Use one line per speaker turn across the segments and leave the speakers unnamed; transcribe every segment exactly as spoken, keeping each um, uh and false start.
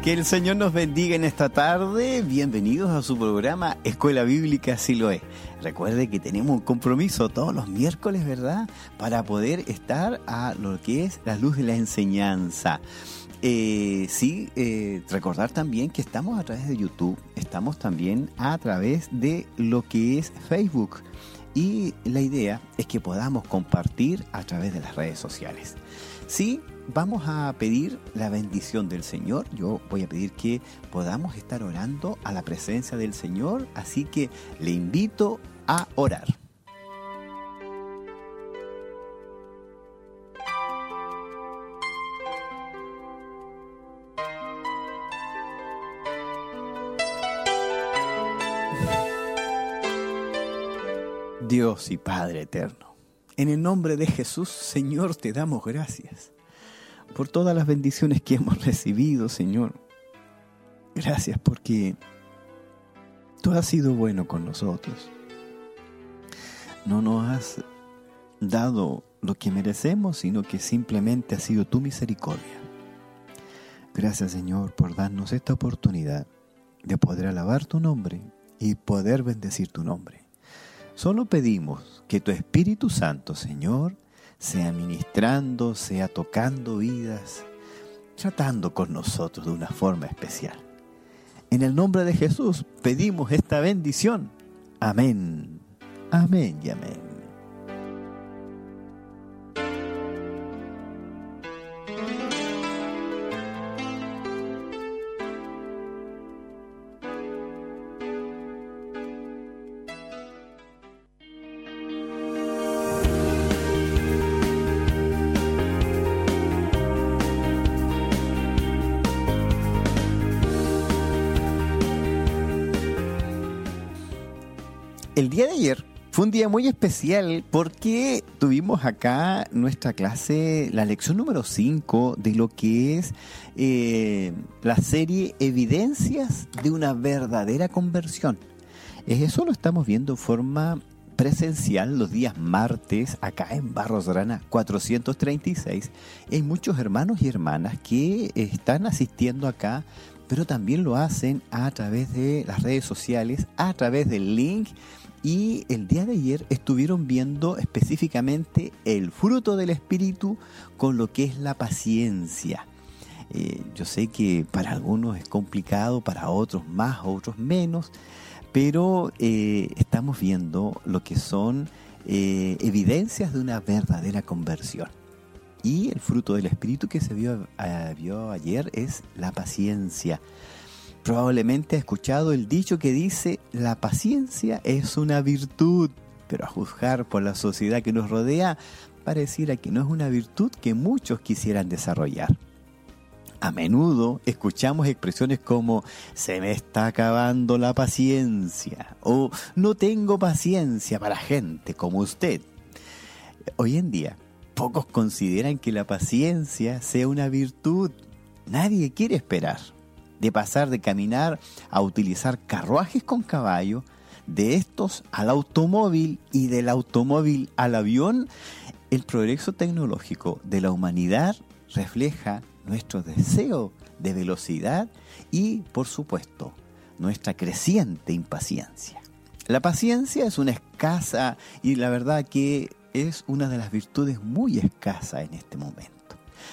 Que el Señor nos bendiga en esta tarde. Bienvenidos a su programa Escuela Bíblica Siloé. Recuerde que tenemos un compromiso todos los miércoles, ¿verdad? Para poder estar a lo que es la luz de la enseñanza. Eh, sí, eh, recordar también que estamos a través de YouTube, estamos también a través de lo que es Facebook. Y la idea es que podamos compartir a través de las redes sociales. Sí, vamos a pedir la bendición del Señor. Yo voy a pedir que podamos estar orando a la presencia del Señor, así que le invito a orar. Dios y Padre eterno, en el nombre de Jesús, Señor, te damos gracias por todas las bendiciones que hemos recibido, Señor. Gracias porque tú has sido bueno con nosotros. No nos has dado lo que merecemos, sino que simplemente ha sido tu misericordia. Gracias, Señor, por darnos esta oportunidad de poder alabar tu nombre y poder bendecir tu nombre. Solo pedimos que tu Espíritu Santo, Señor, sea ministrando, sea tocando vidas, tratando con nosotros de una forma especial. En el nombre de Jesús pedimos esta bendición. Amén. Amén y amén. El día de ayer fue un día muy especial porque tuvimos acá nuestra clase, la lección número cinco de lo que es eh, la serie Evidencias de una verdadera conversión. Eso lo estamos viendo en forma presencial los días martes acá en Barros Arana cuatrocientos treinta y seis. Hay muchos hermanos y hermanas que están asistiendo acá, pero también lo hacen a través de las redes sociales, a través del link. Y el día de ayer estuvieron viendo específicamente el fruto del Espíritu con lo que es la paciencia. Eh, yo sé que para algunos es complicado, para otros más, otros menos, pero eh, estamos viendo lo que son eh, evidencias de una verdadera conversión. Y el fruto del Espíritu que se vio, uh, vio ayer es la paciencia. Probablemente ha escuchado el dicho que dice, la paciencia es una virtud, pero a juzgar por la sociedad que nos rodea, pareciera que no es una virtud que muchos quisieran desarrollar. A menudo escuchamos expresiones como, se me está acabando la paciencia, o no tengo paciencia para gente como usted. Hoy en día, pocos consideran que la paciencia sea una virtud. Nadie quiere esperar. De pasar de caminar a utilizar carruajes con caballo, de estos al automóvil y del automóvil al avión, el progreso tecnológico de la humanidad refleja nuestro deseo de velocidad y, por supuesto, nuestra creciente impaciencia. La paciencia es una escasa y la verdad que es una de las virtudes muy escasas en este momento.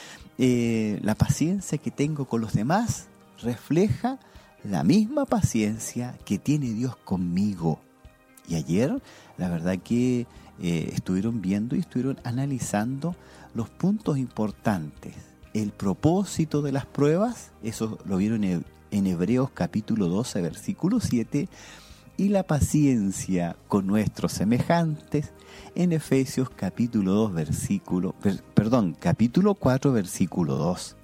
Eh, la paciencia que tengo con los demás refleja la misma paciencia que tiene Dios conmigo. Y ayer, la verdad que eh, estuvieron viendo y estuvieron analizando los puntos importantes. El propósito de las pruebas, eso lo vieron en, en Hebreos capítulo doce, versículo siete, y la paciencia con nuestros semejantes en Efesios capítulo dos, versículo, per, perdón, capítulo cuatro, versículo dos.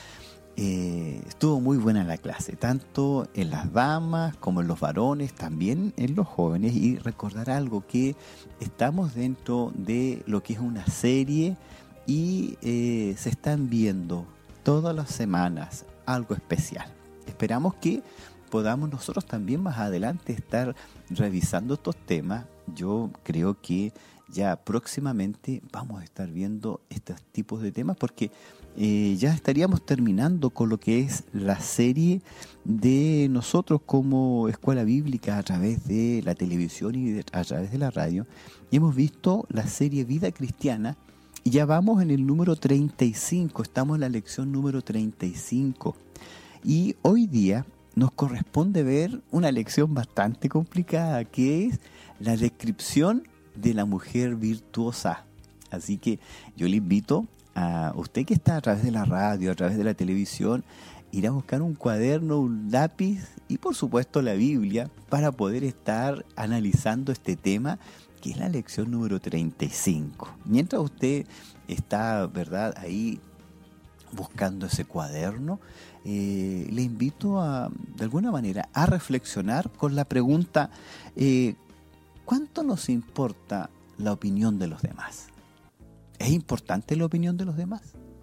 Eh, estuvo muy buena la clase, tanto en las damas como en los varones, también en los jóvenes, y recordar algo, que estamos dentro de lo que es una serie y eh, se están viendo todas las semanas algo especial. Esperamos que podamos nosotros también más adelante estar revisando estos temas. Yo creo que ya próximamente vamos a estar viendo estos tipos de temas porque eh, ya estaríamos terminando con lo que es la serie de nosotros como Escuela Bíblica a través de la televisión y de, a través de la radio. Y hemos visto la serie Vida Cristiana y ya vamos en el número treinta y cinco, estamos en la lección número treinta y cinco. Y hoy día nos corresponde ver una lección bastante complicada, que es la descripción de la mujer virtuosa. Así que yo le invito a usted que está a través de la radio, a través de la televisión, ir a buscar un cuaderno, un lápiz y por supuesto la Biblia para poder estar analizando este tema, que es la lección número treinta y cinco. Mientras usted está, ¿verdad?, ahí buscando ese cuaderno, eh, le invito a, de alguna manera, a reflexionar con la pregunta, eh, ¿cuánto nos importa la opinión de los demás? ¿Es importante la opinión de los demás?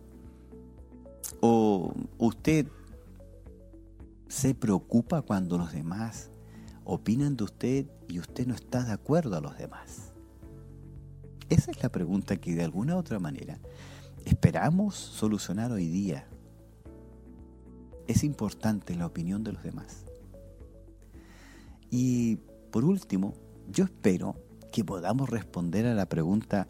¿O usted se preocupa cuando los demás opinan de usted y usted no está de acuerdo a los demás? Esa es la pregunta que de alguna u otra manera esperamos solucionar hoy día. ¿Es importante la opinión de los demás? Y por último, yo espero que podamos responder a la pregunta,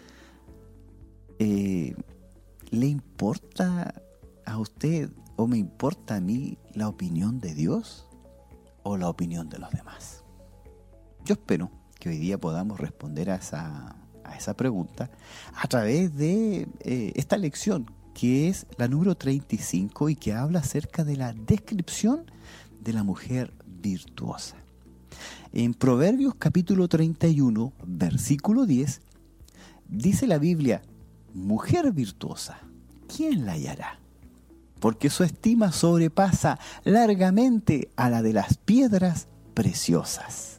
eh, ¿le importa a usted o me importa a mí la opinión de Dios o la opinión de los demás? Yo espero que hoy día podamos responder a esa, a esa pregunta a través de eh, esta lección, que es la número treinta y cinco y que habla acerca de la descripción de la mujer virtuosa. En Proverbios capítulo treinta y uno, versículo diez, dice la Biblia: mujer virtuosa, ¿quién la hallará? Porque su estima sobrepasa largamente a la de las piedras preciosas.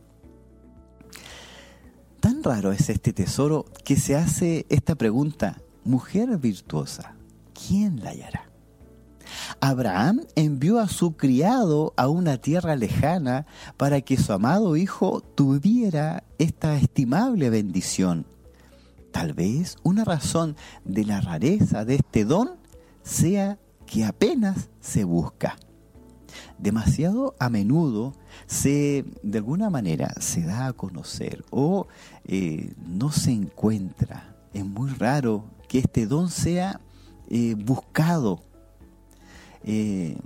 Tan raro es este tesoro que se hace esta pregunta: mujer virtuosa, ¿quién la hallará? Abraham envió a su criado a una tierra lejana para que su amado hijo tuviera esta estimable bendición. Tal vez una razón de la rareza de este don sea que apenas se busca. Demasiado a menudo se, de alguna manera, se da a conocer o eh, no se encuentra. Es muy raro que este don sea eh, buscado. Eh,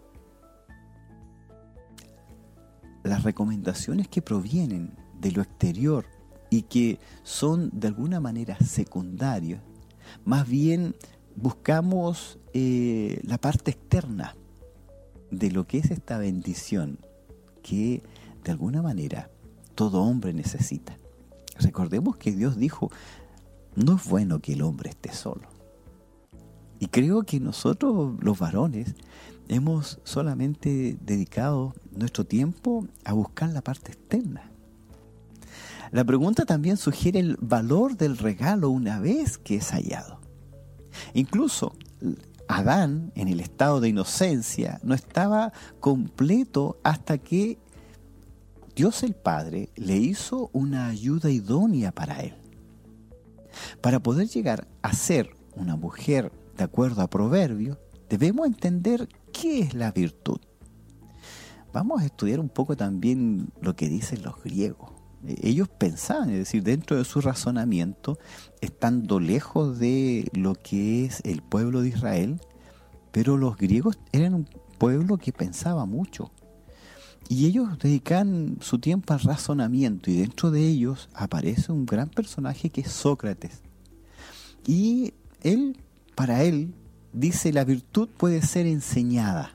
las recomendaciones que provienen de lo exterior y que son de alguna manera secundarias, más bien buscamos eh, la parte externa de lo que es esta bendición que de alguna manera todo hombre necesita. Recordemos que Dios dijo: no es bueno que el hombre esté solo. Y creo que nosotros, los varones, hemos solamente dedicado nuestro tiempo a buscar la parte externa. La pregunta también sugiere el valor del regalo una vez que es hallado. Incluso Adán, en el estado de inocencia, no estaba completo hasta que Dios el Padre le hizo una ayuda idónea para él. Para poder llegar a ser una mujer de acuerdo a Proverbios, debemos entender qué es la virtud. Vamos a estudiar un poco también lo que dicen los griegos. Ellos pensaban, es decir, dentro de su razonamiento, estando lejos de lo que es el pueblo de Israel, pero los griegos eran un pueblo que pensaba mucho. Y ellos dedican su tiempo al razonamiento, y dentro de ellos aparece un gran personaje que es Sócrates. Y él, para él, dice: la virtud puede ser enseñada.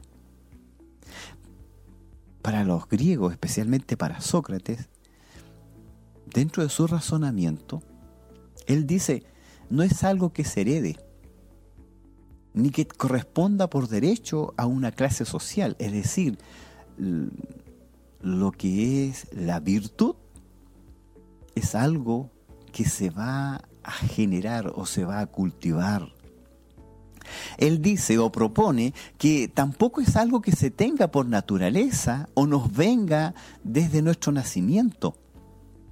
Para los griegos, especialmente para Sócrates, dentro de su razonamiento, él dice: no es algo que se herede, ni que corresponda por derecho a una clase social. Es decir, lo que es la virtud es algo que se va a generar o se va a cultivar. Él dice o propone que tampoco es algo que se tenga por naturaleza o nos venga desde nuestro nacimiento.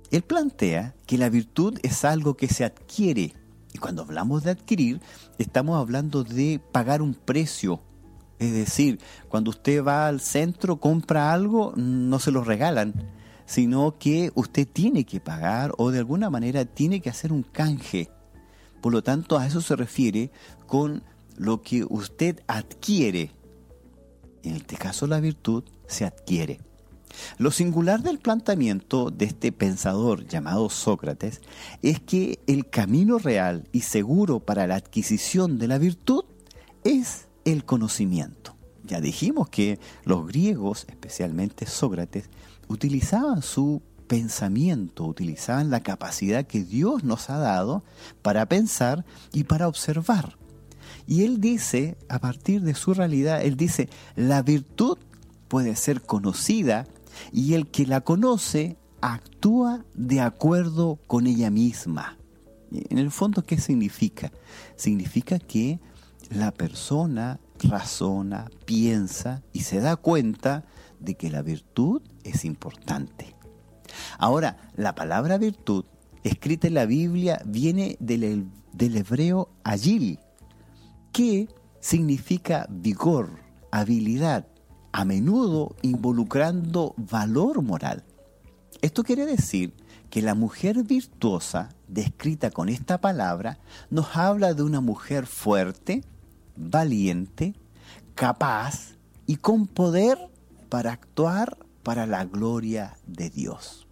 Él plantea que la virtud es algo que se adquiere. Y cuando hablamos de adquirir, estamos hablando de pagar un precio. Es decir, cuando usted va al centro, compra algo, no se lo regalan, sino que usted tiene que pagar o de alguna manera tiene que hacer un canje. Por lo tanto, a eso se refiere con lo que usted adquiere. En este caso, la virtud se adquiere. Lo singular del planteamiento de este pensador llamado Sócrates es que el camino real y seguro para la adquisición de la virtud es el conocimiento. Ya dijimos que los griegos, especialmente Sócrates, utilizaban su pensamiento, utilizaban la capacidad que Dios nos ha dado para pensar y para observar. Y él dice, a partir de su realidad, él dice, la virtud puede ser conocida y el que la conoce actúa de acuerdo con ella misma. En el fondo, ¿qué significa? Significa que la persona razona, piensa y se da cuenta de que la virtud es importante. Ahora, la palabra virtud, escrita en la Biblia, viene del, del hebreo agil, que significa vigor, habilidad, a menudo involucrando valor moral. Esto quiere decir que la mujer virtuosa, descrita con esta palabra, nos habla de una mujer fuerte, valiente, capaz y con poder para actuar para la gloria de Dios.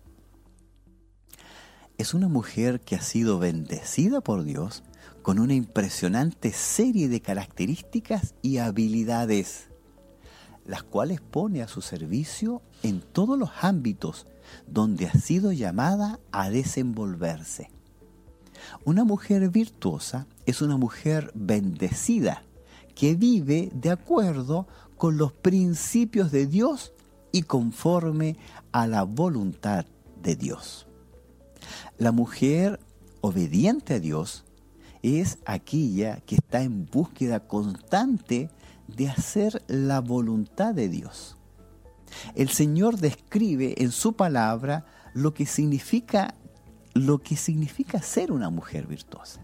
Es una mujer que ha sido bendecida por Dios con una impresionante serie de características y habilidades, las cuales pone a su servicio en todos los ámbitos donde ha sido llamada a desenvolverse. Una mujer virtuosa es una mujer bendecida que vive de acuerdo con los principios de Dios y conforme a la voluntad de Dios. La mujer obediente a Dios es aquella que está en búsqueda constante de hacer la voluntad de Dios. El Señor describe en su palabra lo que significa, lo que significa ser una mujer virtuosa.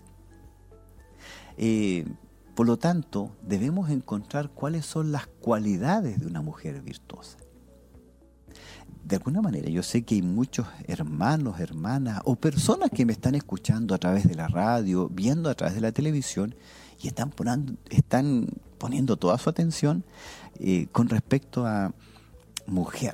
Eh, por lo tanto, debemos encontrar cuáles son las cualidades de una mujer virtuosa. De alguna manera, yo sé que hay muchos hermanos, hermanas o personas que me están escuchando a través de la radio, viendo a través de la televisión y están poniendo, están poniendo toda su atención eh, con respecto a mujer.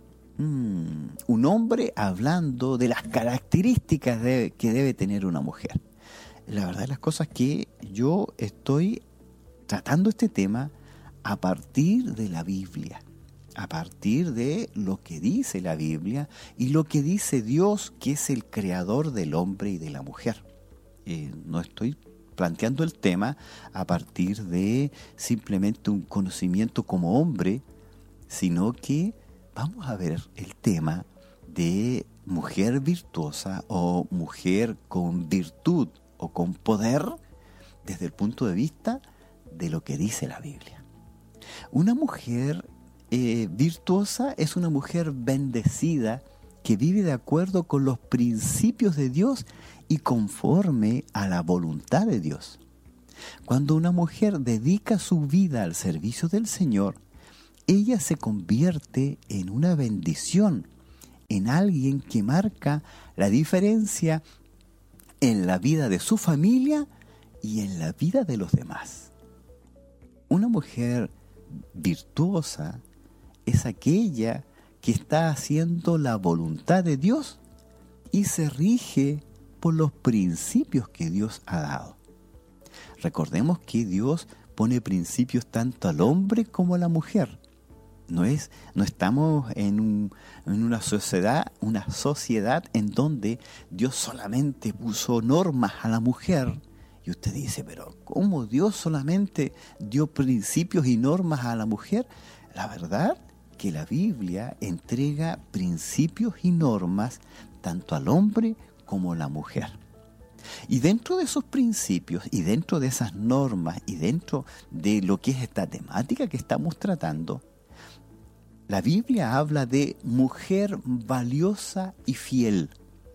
Mm, un hombre hablando de las características de, que debe tener una mujer. La verdad de las cosas es que yo estoy tratando este tema a partir de la Biblia, a partir de lo que dice la Biblia y lo que dice Dios, que es el creador del hombre y de la mujer. Eh, no estoy planteando el tema a partir de simplemente un conocimiento como hombre, sino que vamos a ver el tema de mujer virtuosa o mujer con virtud o con poder desde el punto de vista de lo que dice la Biblia. Una mujer eh, virtuosa es una mujer bendecida que vive de acuerdo con los principios de Dios y conforme a la voluntad de Dios. Cuando una mujer dedica su vida al servicio del Señor, ella se convierte en una bendición, en alguien que marca la diferencia en la vida de su familia y en la vida de los demás. Una mujer virtuosa es aquella que está haciendo la voluntad de Dios y se rige por los principios que Dios ha dado. Recordemos que Dios pone principios tanto al hombre como a la mujer. No es, no estamos en, un, en una sociedad, una sociedad en donde Dios solamente puso normas a la mujer. Y usted dice, pero ¿cómo Dios solamente dio principios y normas a la mujer? La verdad que la Biblia entrega principios y normas tanto al hombre como a la mujer. Y dentro de esos principios y dentro de esas normas y dentro de lo que es esta temática que estamos tratando, la Biblia habla de mujer valiosa y fiel.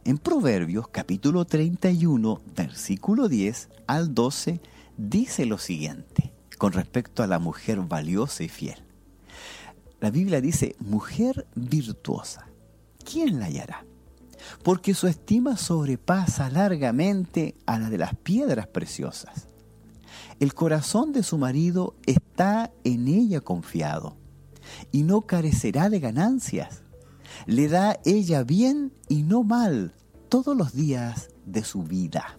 En Proverbios capítulo treinta y uno, versículo diez al doce, dice lo siguiente con respecto a la mujer valiosa y fiel. La Biblia dice, mujer virtuosa, ¿quién la hallará? Porque su estima sobrepasa largamente a la de las piedras preciosas. El corazón de su marido está en ella confiado, y no carecerá de ganancias. Le da ella bien y no mal todos los días de su vida.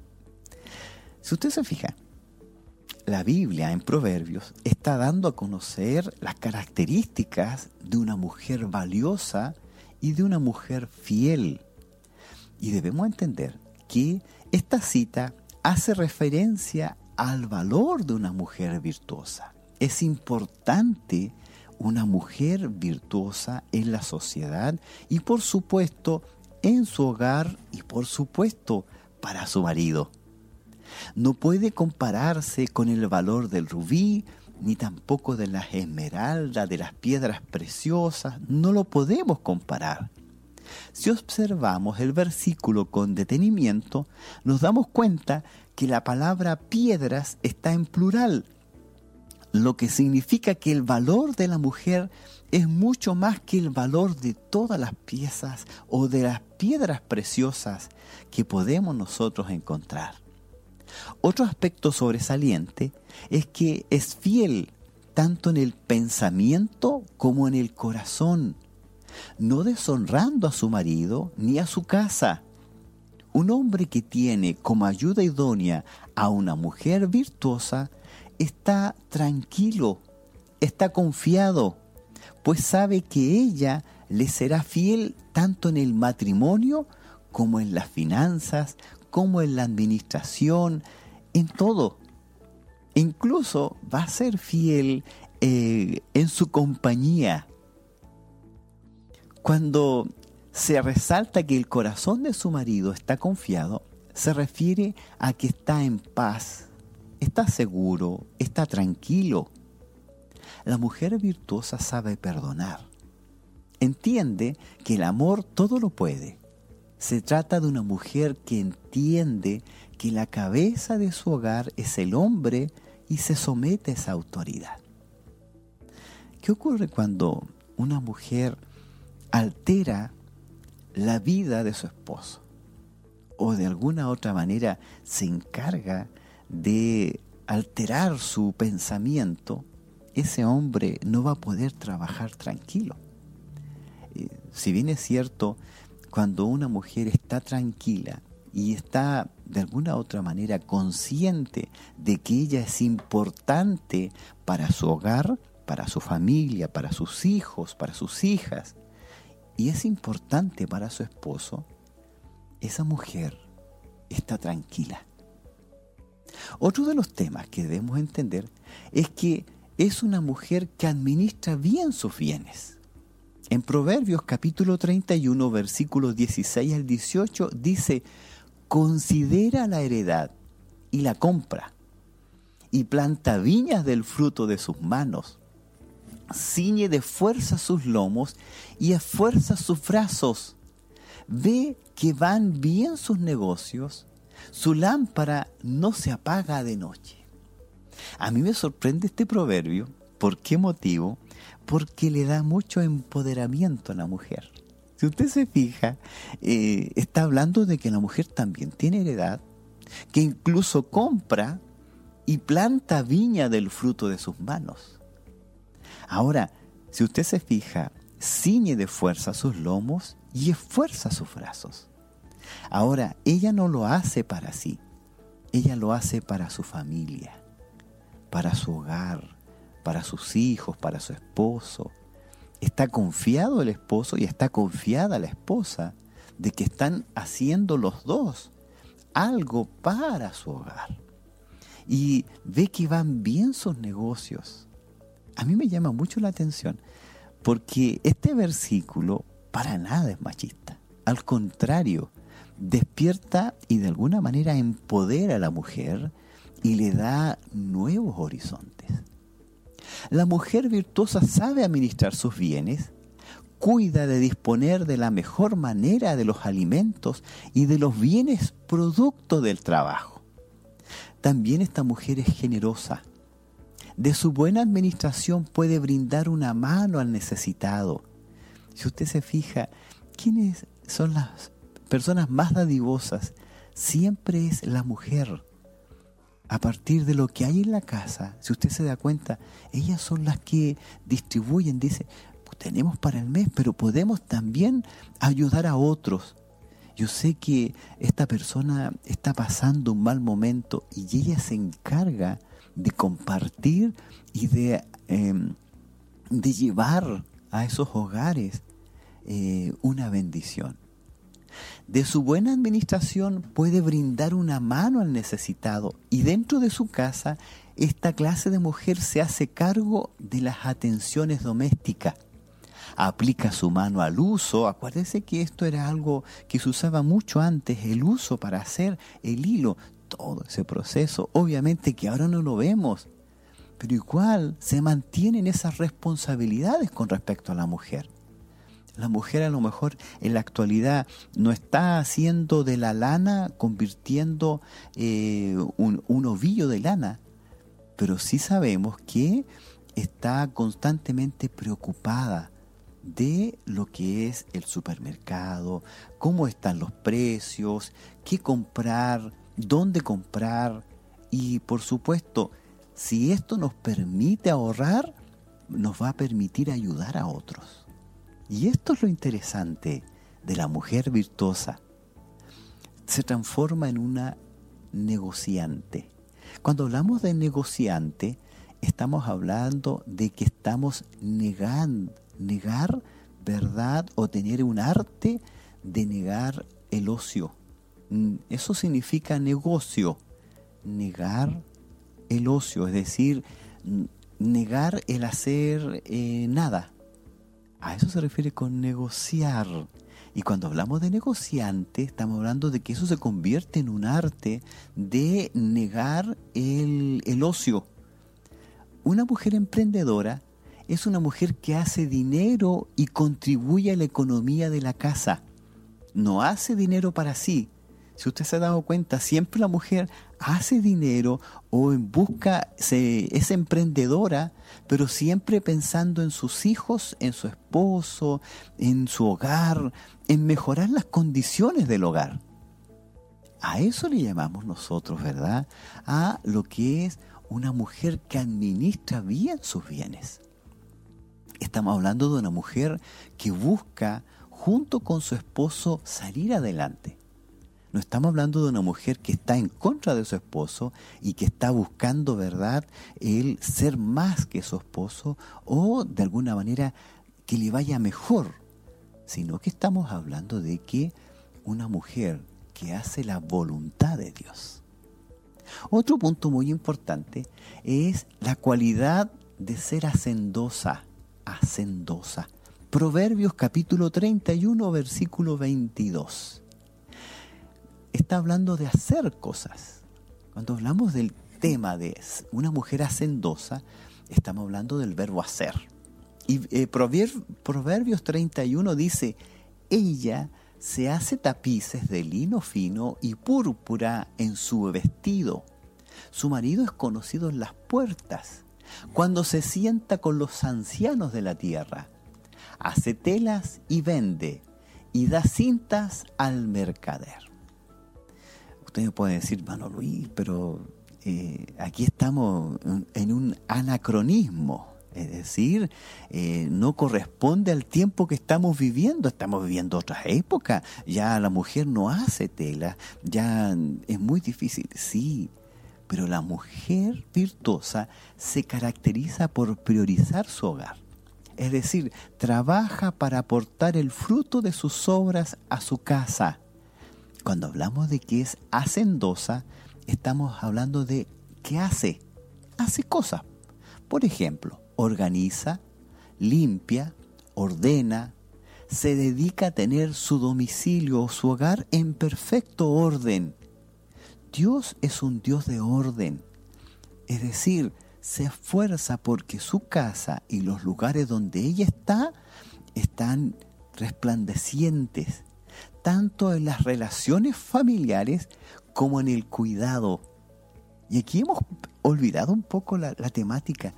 Si usted se fija, la Biblia en Proverbios está dando a conocer las características de una mujer valiosa y de una mujer fiel. Y debemos entender que esta cita hace referencia al valor de una mujer virtuosa. Es importante una mujer virtuosa en la sociedad y por supuesto en su hogar y por supuesto para su marido. No puede compararse con el valor del rubí, ni tampoco de las esmeraldas, de las piedras preciosas. No lo podemos comparar. Si observamos el versículo con detenimiento, nos damos cuenta que la palabra piedras está en plural, lo que significa que el valor de la mujer es mucho más que el valor de todas las piezas o de las piedras preciosas que podemos nosotros encontrar. Otro aspecto sobresaliente es que es fiel tanto en el pensamiento como en el corazón, no deshonrando a su marido ni a su casa. Un hombre que tiene como ayuda idónea a una mujer virtuosa está tranquilo, está confiado, pues sabe que ella le será fiel tanto en el matrimonio como en las finanzas, como en la administración, en todo. Incluso va a ser fiel eh, en su compañía. Cuando se resalta que el corazón de su marido está confiado, se refiere a que está en paz, está seguro, está tranquilo. La mujer virtuosa sabe perdonar. Entiende que el amor todo lo puede. Se trata de una mujer que entiende que la cabeza de su hogar es el hombre y se somete a esa autoridad. ¿Qué ocurre cuando una mujer altera la vida de su esposo? O de alguna otra manera se encarga de alterar su pensamiento. Ese hombre no va a poder trabajar tranquilo. Eh, si bien es cierto, cuando una mujer está tranquila y está de alguna otra manera consciente de que ella es importante para su hogar, para su familia, para sus hijos, para sus hijas, y es importante para su esposo, esa mujer está tranquila. Otro de los temas que debemos entender es que es una mujer que administra bien sus bienes. En Proverbios capítulo treinta y uno, versículos dieciséis al dieciocho, dice: considera la heredad y la compra, y planta viñas del fruto de sus manos. Ciñe de fuerza sus lomos y esfuerza sus brazos. Ve que van bien sus negocios, su lámpara no se apaga de noche. A mí me sorprende este proverbio. ¿Por qué motivo? Porque le da mucho empoderamiento a la mujer. Si usted se fija, eh, está hablando de que la mujer también tiene heredad, que incluso compra y planta viña del fruto de sus manos. Ahora, si usted se fija, ciñe de fuerza sus lomos y esfuerza sus brazos. Ahora, ella no lo hace para sí, ella lo hace para su familia, para su hogar, para sus hijos, para su esposo. Está confiado el esposo y está confiada la esposa de que están haciendo los dos algo para su hogar. Y ve que van bien sus negocios. A mí me llama mucho la atención porque este versículo para nada es machista. Al contrario, despierta y de alguna manera empodera a la mujer y le da nuevos horizontes. La mujer virtuosa sabe administrar sus bienes, cuida de disponer de la mejor manera de los alimentos y de los bienes producto del trabajo. También esta mujer es generosa. De su buena administración puede brindar una mano al necesitado. Si usted se fija, ¿quiénes son las personas más dadivosas? Siempre es la mujer. A partir de lo que hay en la casa, si usted se da cuenta, ellas son las que distribuyen, dicen, tenemos para el mes, pero podemos también ayudar a otros. Yo sé que esta persona está pasando un mal momento y ella se encarga de compartir y de, eh, de llevar a esos hogares eh, una bendición. De su buena administración puede brindar una mano al necesitado y dentro de su casa esta clase de mujer se hace cargo de las atenciones domésticas. Aplica su mano al uso. Acuérdese que esto era algo que se usaba mucho antes, el uso para hacer el hilo, todo ese proceso. Obviamente que ahora no lo vemos, pero igual se mantienen esas responsabilidades con respecto a la mujer. La mujer a lo mejor en la actualidad no está haciendo de la lana, convirtiendo eh, un, un ovillo de lana, pero sí sabemos que está constantemente preocupada de lo que es el supermercado, cómo están los precios, qué comprar, dónde comprar y por supuesto, si esto nos permite ahorrar, nos va a permitir ayudar a otros. Y esto es lo interesante de la mujer virtuosa. Se transforma en una negociante. Cuando hablamos de negociante, estamos hablando de que estamos negando, negar verdad o tener un arte de negar el ocio. Eso significa negocio, negar el ocio, es decir, negar el hacer eh, nada. A eso se refiere con negociar. Y cuando hablamos de negociante, estamos hablando de que eso se convierte en un arte de negar el, el ocio. Una mujer emprendedora es una mujer que hace dinero y contribuye a la economía de la casa. No hace dinero para sí. Si usted se ha dado cuenta, siempre la mujer hace dinero o en busca, se, es emprendedora, pero siempre pensando en sus hijos, en su esposo, en su hogar, en mejorar las condiciones del hogar. A eso le llamamos nosotros, ¿verdad? A lo que es una mujer que administra bien sus bienes. Estamos hablando de una mujer que busca, junto con su esposo, salir adelante. No estamos hablando de una mujer que está en contra de su esposo y que está buscando, ¿verdad?, el ser más que su esposo o, de alguna manera, que le vaya mejor. Sino que estamos hablando de que una mujer que hace la voluntad de Dios. Otro punto muy importante es la cualidad de ser hacendosa. Hacendosa. Proverbios capítulo treinta y uno, versículo veintidós. Está hablando de hacer cosas. Cuando hablamos del tema de una mujer hacendosa, estamos hablando del verbo hacer. Y eh, Proverbios treinta y uno dice, ella se hace tapices de lino fino y púrpura en su vestido. Su marido es conocido en las puertas. Cuando se sienta con los ancianos de la tierra, hace telas y vende, y da cintas al mercader. Usted me puede decir, hermano Luis, pero eh, aquí estamos en un anacronismo. Es decir, eh, no corresponde al tiempo que estamos viviendo. Estamos viviendo otras épocas. Ya la mujer no hace tela. Ya es muy difícil. Sí, pero la mujer virtuosa se caracteriza por priorizar su hogar. Es decir, trabaja para aportar el fruto de sus obras a su casa. Cuando hablamos de que es hacendosa, estamos hablando de que hace. Hace cosas. Por ejemplo, organiza, limpia, ordena, se dedica a tener su domicilio o su hogar en perfecto orden. Dios es un Dios de orden, es decir, se esfuerza porque su casa y los lugares donde ella está están resplandecientes, tanto en las relaciones familiares como en el cuidado. Y aquí hemos olvidado un poco la, la temática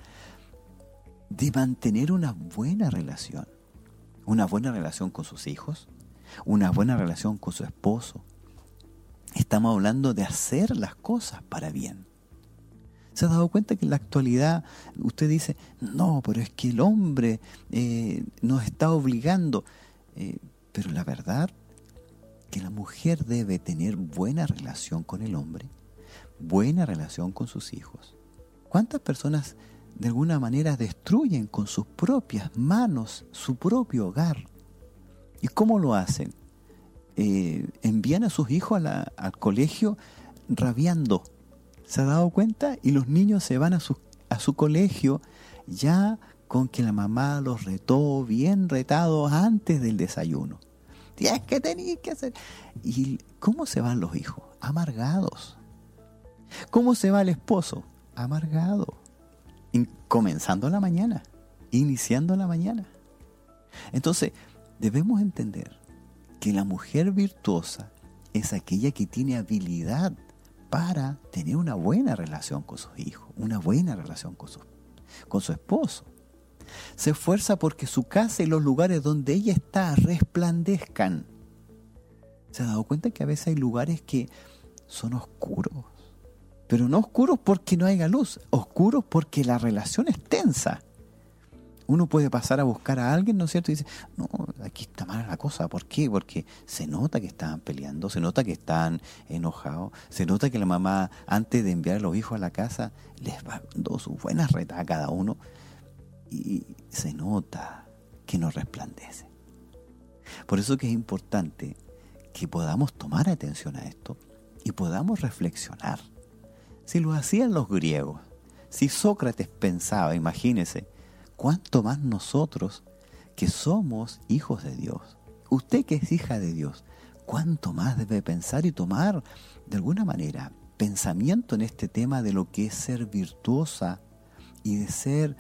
de mantener una buena relación. Una buena relación con sus hijos, una buena relación con su esposo. Estamos hablando de hacer las cosas para bien. ¿Se ha dado cuenta que en la actualidad usted dice, no, pero es que el hombre eh, nos está obligando? Eh, pero la verdad que la mujer debe tener buena relación con el hombre, buena relación con sus hijos. ¿Cuántas personas de alguna manera destruyen con sus propias manos su propio hogar? ¿Y cómo lo hacen? Eh, envían a sus hijos a la, al colegio rabiando. ¿Se ha dado cuenta? Y los niños se van a su, a su colegio ya con que la mamá los retó, bien retados antes del desayuno. Tienes que tener que hacer. ¿Y cómo se van los hijos? Amargados. ¿Cómo se va el esposo? Amargado. In, comenzando la mañana, iniciando la mañana. Entonces, debemos entender que la mujer virtuosa es aquella que tiene habilidad para tener una buena relación con sus hijos, una buena relación con su, con su esposo. Se esfuerza porque su casa y los lugares donde ella está resplandezcan. ¿Se ha dado cuenta que a veces hay lugares que son oscuros? Pero no oscuros porque no haya luz, oscuros porque la relación es tensa. Uno puede pasar a buscar a alguien, ¿no es cierto? Y dice, no, aquí está mala la cosa. ¿Por qué? Porque se nota que están peleando, se nota que están enojados, se nota que la mamá, antes de enviar a los hijos a la casa, les va dando sus buenas retas a cada uno. Y se nota que no resplandece. Por eso que es importante que podamos tomar atención a esto y podamos reflexionar. Si lo hacían los griegos, si Sócrates pensaba, imagínese, cuánto más nosotros que somos hijos de Dios. Usted que es hija de Dios, cuánto más debe pensar y tomar de alguna manera pensamiento en este tema de lo que es ser virtuosa y de ser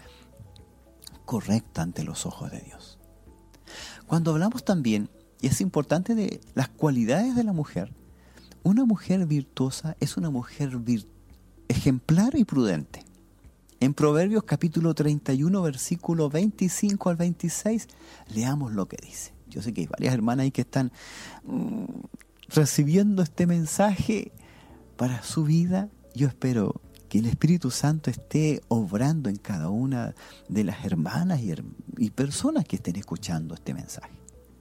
correcta ante los ojos de Dios. Cuando hablamos también, y es importante, de las cualidades de la mujer, una mujer virtuosa es una mujer vir- ejemplar y prudente. En Proverbios capítulo treinta y uno, versículo veinticinco al veintiséis, leamos lo que dice. Yo sé que hay varias hermanas ahí que están mm, recibiendo este mensaje para su vida. Yo espero que el Espíritu Santo esté obrando en cada una de las hermanas y, y personas que estén escuchando este mensaje.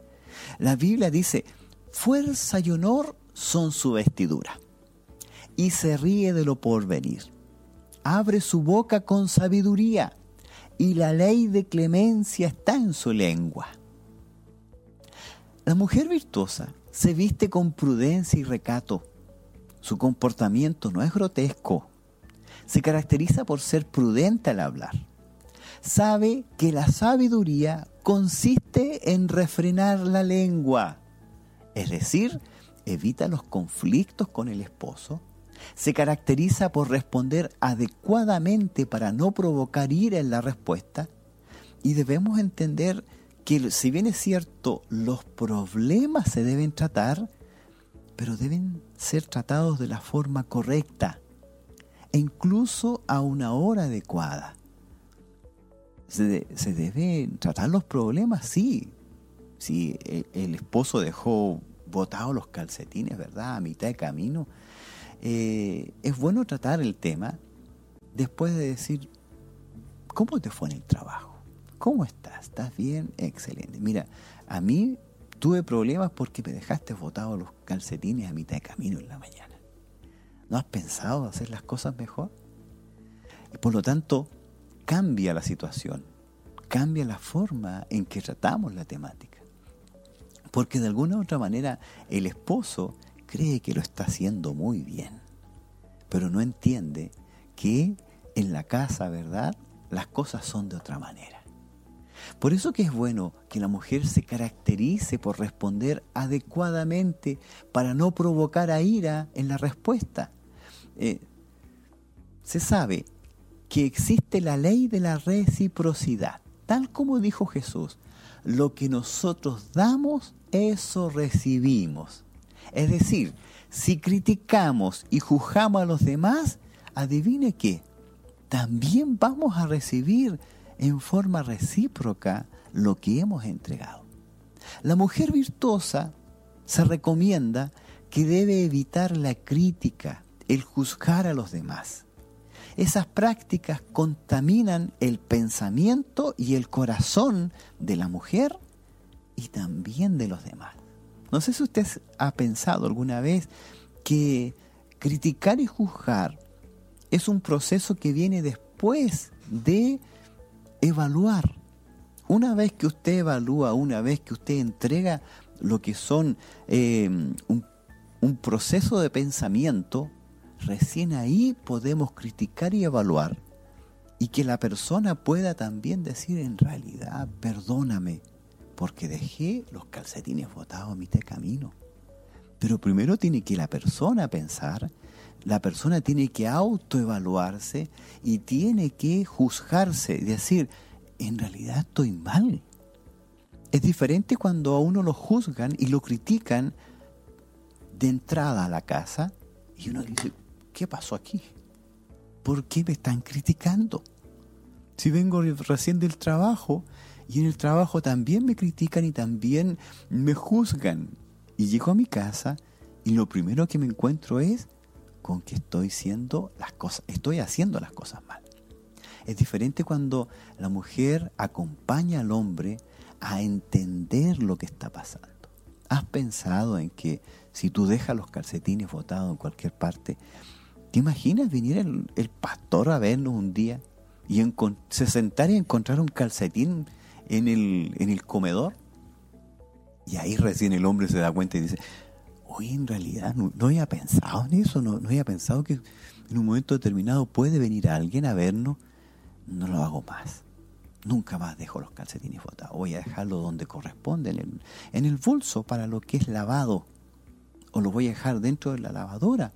La Biblia dice, fuerza y honor son su vestidura, y se ríe de lo porvenir. Abre su boca con sabiduría, y la ley de clemencia está en su lengua. La mujer virtuosa se viste con prudencia y recato. Su comportamiento no es grotesco. Se caracteriza por ser prudente al hablar. Sabe que la sabiduría consiste en refrenar la lengua, es decir, evita los conflictos con el esposo. Se caracteriza por responder adecuadamente para no provocar ira en la respuesta. Y debemos entender que, si bien es cierto, los problemas se deben tratar, pero deben ser tratados de la forma correcta e incluso a una hora adecuada. Se, de, se deben tratar los problemas, sí. Si el, el esposo dejó botados los calcetines, ¿verdad?, a mitad de camino, Eh, es bueno tratar el tema después de decir, ¿cómo te fue en el trabajo? ¿Cómo estás? ¿Estás bien? Excelente. Mira, a mí tuve problemas porque me dejaste botados los calcetines a mitad de camino en la mañana. ¿No has pensado hacer las cosas mejor? Y por lo tanto, cambia la situación, cambia la forma en que tratamos la temática. Porque de alguna u otra manera el esposo cree que lo está haciendo muy bien, pero no entiende que en la casa, ¿verdad?, las cosas son de otra manera. Por eso que es bueno que la mujer se caracterice por responder adecuadamente para no provocar a ira en la respuesta. Eh, se sabe que existe la ley de la reciprocidad, tal como dijo Jesús. lo que nosotros damos, eso recibimos. Es decir, si criticamos y juzgamos a los demás, adivine qué, también vamos a recibir en forma recíproca lo que hemos entregado. La mujer virtuosa se recomienda que debe evitar la crítica, el juzgar a los demás. Esas prácticas contaminan el pensamiento y el corazón de la mujer y también de los demás. No sé si usted ha pensado alguna vez que criticar y juzgar es un proceso que viene después de evaluar. Una vez que usted evalúa, una vez que usted entrega lo que son eh, un, un proceso de pensamiento, recién ahí podemos criticar y evaluar. Y que la persona pueda también decir, en realidad, perdóname, porque dejé los calcetines botados a mitad de camino. Pero primero tiene que la persona pensar, la persona tiene que autoevaluarse y tiene que juzgarse, decir, en realidad estoy mal. Es diferente cuando a uno lo juzgan y lo critican de entrada a la casa y uno dice, ¿qué pasó aquí? ¿Por qué me están criticando? Si vengo recién del trabajo y en el trabajo también me critican y también me juzgan. Y llego a mi casa y lo primero que me encuentro es con que estoy haciendo las cosas, estoy haciendo las cosas mal. Es diferente cuando la mujer acompaña al hombre a entender lo que está pasando. ¿Has pensado en que si tú dejas los calcetines botados en cualquier parte, te imaginas venir el, el pastor a vernos un día y encont- se sentar y encontrar un calcetín en el, en el comedor? Y ahí recién el hombre se da cuenta y dice, oye, en realidad no, no había pensado en eso, no, no había pensado que en un momento determinado puede venir alguien a vernos. No lo hago más. Nunca más dejo los calcetines botados. Voy a dejarlo donde corresponde, en el, en el bolso para lo que es lavado. O lo voy a dejar dentro de la lavadora.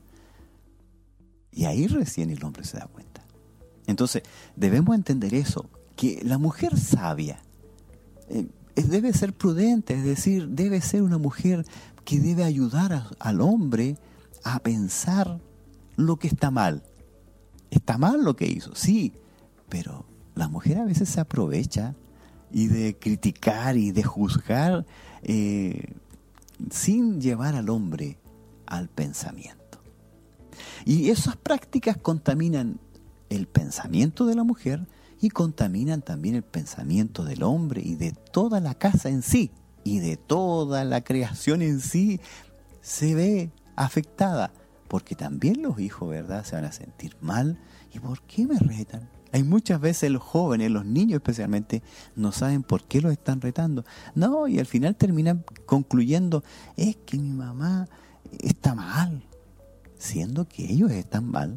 Y ahí recién el hombre se da cuenta. Entonces, debemos entender eso, que la mujer sabia eh, debe ser prudente, es decir, debe ser una mujer que debe ayudar a, al hombre a pensar lo que está mal. Está mal lo que hizo, sí, pero la mujer a veces se aprovecha y de criticar y de juzgar eh, sin llevar al hombre al pensamiento. Y esas prácticas contaminan el pensamiento de la mujer y contaminan también el pensamiento del hombre y de toda la casa en sí, y de toda la creación en sí se ve afectada, porque también los hijos, ¿verdad?, se van a sentir mal. ¿Y por qué me retan? Hay muchas veces los jóvenes, los niños especialmente, no saben por qué los están retando. No, y al final terminan concluyendo, es que mi mamá está mal. Siendo que ellos están mal,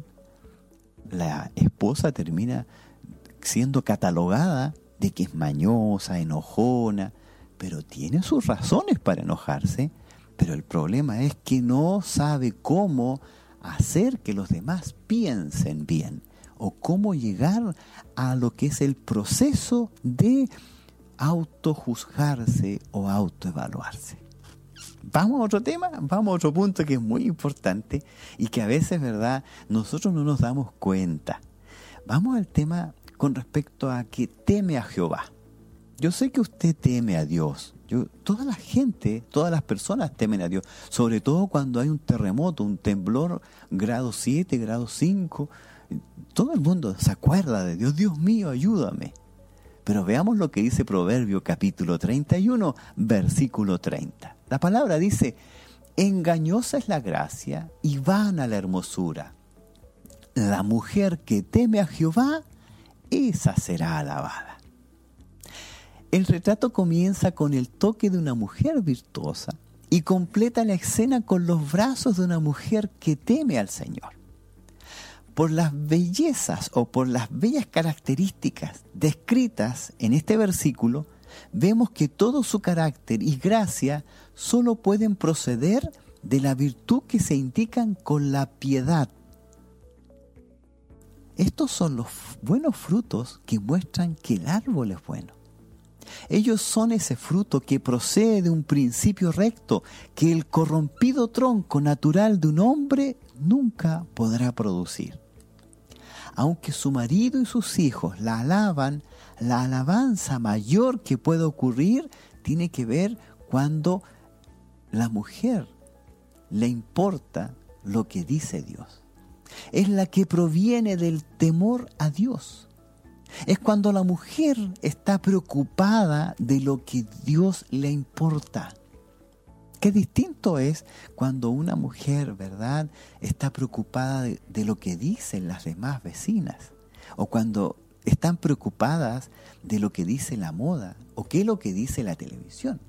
la esposa termina siendo catalogada de que es mañosa, enojona, pero tiene sus razones para enojarse. Pero el problema es que no sabe cómo hacer que los demás piensen bien, o cómo llegar a lo que es el proceso de autojuzgarse o autoevaluarse. Vamos a otro tema, vamos a otro punto que es muy importante y que a veces, ¿verdad?, nosotros no nos damos cuenta. Vamos al tema con respecto a que teme a Jehová. Yo sé que usted teme a Dios. Yo, toda la gente, todas las personas temen a Dios, sobre todo cuando hay un terremoto, un temblor grado siete, grado cinco. Todo el mundo se acuerda de Dios. Dios mío, ayúdame. Pero veamos lo que dice Proverbio capítulo treinta y uno, versículo treinta. La palabra dice, engañosa es la gracia y vana la hermosura. La mujer que teme a Jehová, esa será alabada. El retrato comienza con el toque de una mujer virtuosa y completa la escena con los brazos de una mujer que teme al Señor. Por las bellezas o por las bellas características descritas en este versículo, vemos que todo su carácter y gracia solo pueden proceder de la virtud que se indican con la piedad. Estos son los buenos frutos que muestran que el árbol es bueno. Ellos son ese fruto que procede de un principio recto que el corrompido tronco natural de un hombre nunca podrá producir. Aunque su marido y sus hijos la alaban, la alabanza mayor que puede ocurrir tiene que ver cuando la mujer le importa lo que dice Dios. Es la que proviene del temor a Dios. Es cuando la mujer está preocupada de lo que Dios le importa. Qué distinto es cuando una mujer, ¿verdad?, está preocupada de, de lo que dicen las demás vecinas, o cuando están preocupadas de lo que dice la moda, o qué es lo que dice la televisión.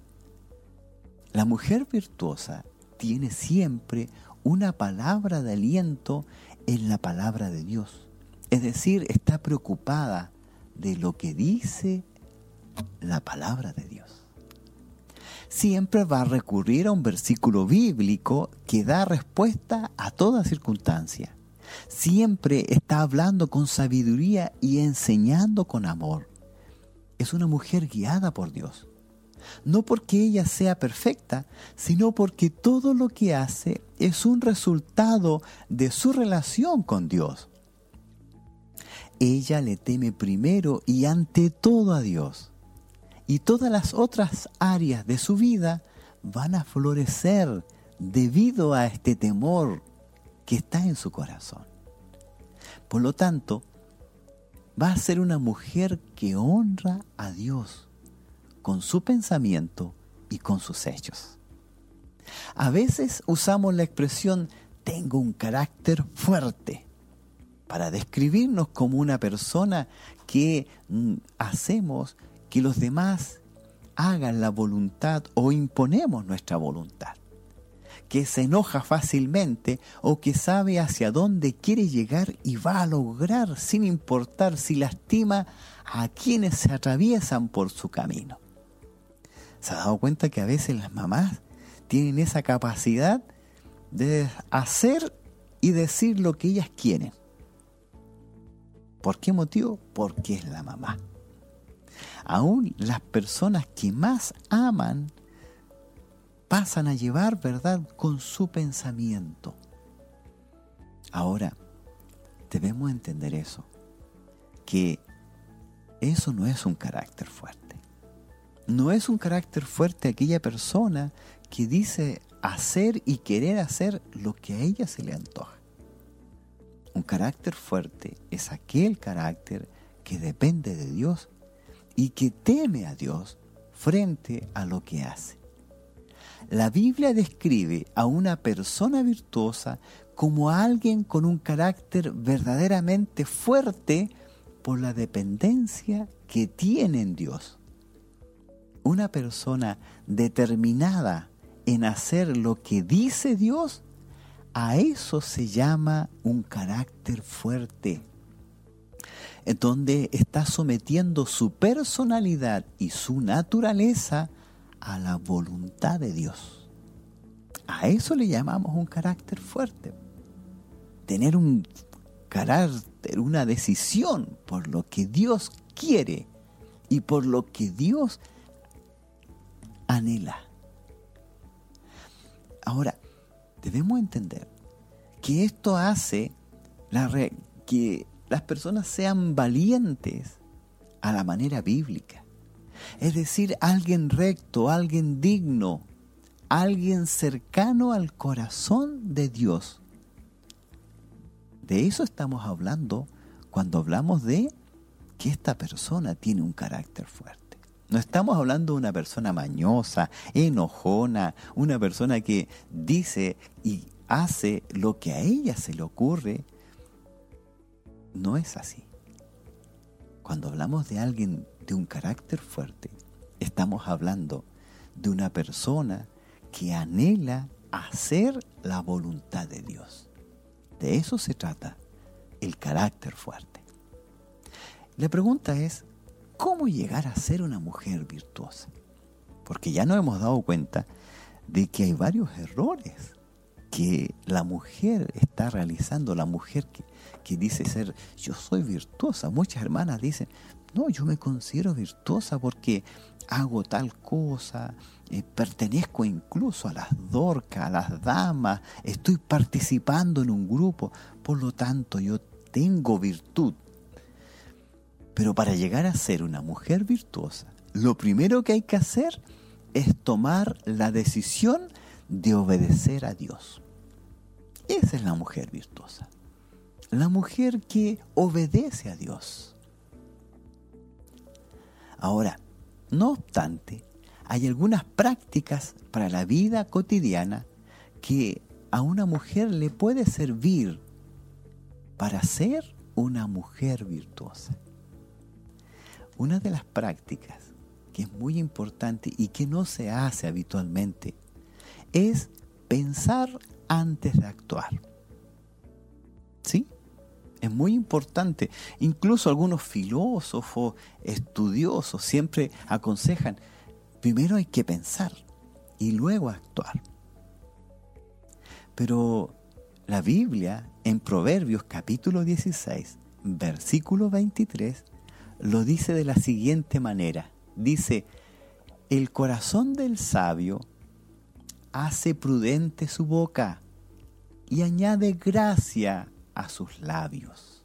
La mujer virtuosa tiene siempre una palabra de aliento en la palabra de Dios. Es decir, está preocupada de lo que dice la palabra de Dios. Siempre va a recurrir a un versículo bíblico que da respuesta a toda circunstancia. Siempre está hablando con sabiduría y enseñando con amor. Es una mujer guiada por Dios. No porque ella sea perfecta, sino porque todo lo que hace es un resultado de su relación con Dios. Ella le teme primero y ante todo a Dios. Y todas las otras áreas de su vida van a florecer debido a este temor que está en su corazón. Por lo tanto, va a ser una mujer que honra a Dios con su pensamiento y con sus hechos. A veces usamos la expresión tengo un carácter fuerte para describirnos como una persona que mm, hacemos que los demás hagan la voluntad o imponemos nuestra voluntad, que se enoja fácilmente o que sabe hacia dónde quiere llegar y va a lograr sin importar si lastima a quienes se atraviesan por su camino. ¿Se ha dado cuenta que a veces las mamás tienen esa capacidad de hacer y decir lo que ellas quieren? ¿Por qué motivo? Porque es la mamá. Aún las personas que más aman pasan a llevar verdad con su pensamiento. Ahora, debemos entender eso, que eso no es un carácter fuerte. No es un carácter fuerte aquella persona que dice hacer y querer hacer lo que a ella se le antoja. Un carácter fuerte es aquel carácter que depende de Dios y que teme a Dios frente a lo que hace. La Biblia describe a una persona virtuosa como a alguien con un carácter verdaderamente fuerte por la dependencia que tiene en Dios. Una persona determinada en hacer lo que dice Dios, a eso se llama un carácter fuerte, en donde está sometiendo su personalidad y su naturaleza a la voluntad de Dios. A eso le llamamos un carácter fuerte. Tener un carácter, una decisión por lo que Dios quiere y por lo que Dios anhela. Ahora, debemos entender que esto hace la re- que las personas sean valientes a la manera bíblica. Es decir, alguien recto, alguien digno, alguien cercano al corazón de Dios. De eso estamos hablando cuando hablamos de que esta persona tiene un carácter fuerte. No estamos hablando de una persona mañosa, enojona, una persona que dice y hace lo que a ella se le ocurre. No es así. Cuando hablamos de alguien de un carácter fuerte, estamos hablando de una persona que anhela hacer la voluntad de Dios. De eso se trata el carácter fuerte. La pregunta es, ¿cómo llegar a ser una mujer virtuosa? Porque ya nos hemos dado cuenta de que hay varios errores que la mujer está realizando, la mujer que, que dice ser, yo soy virtuosa. Muchas hermanas dicen, no, yo me considero virtuosa porque hago tal cosa, eh, pertenezco incluso a las Dorcas, a las damas, estoy participando en un grupo, por lo tanto yo tengo virtud. Pero para llegar a ser una mujer virtuosa, lo primero que hay que hacer es tomar la decisión de obedecer a Dios. Esa es la mujer virtuosa. La mujer que obedece a Dios. Ahora, no obstante, hay algunas prácticas para la vida cotidiana que a una mujer le puede servir para ser una mujer virtuosa. Una de las prácticas que es muy importante y que no se hace habitualmente es pensar antes de actuar. ¿Sí? Es muy importante. Incluso algunos filósofos, estudiosos, siempre aconsejan, primero hay que pensar y luego actuar. Pero la Biblia, en Proverbios capítulo dieciséis, versículo veintitrés, lo dice de la siguiente manera. Dice, el corazón del sabio hace prudente su boca y añade gracia a sus labios.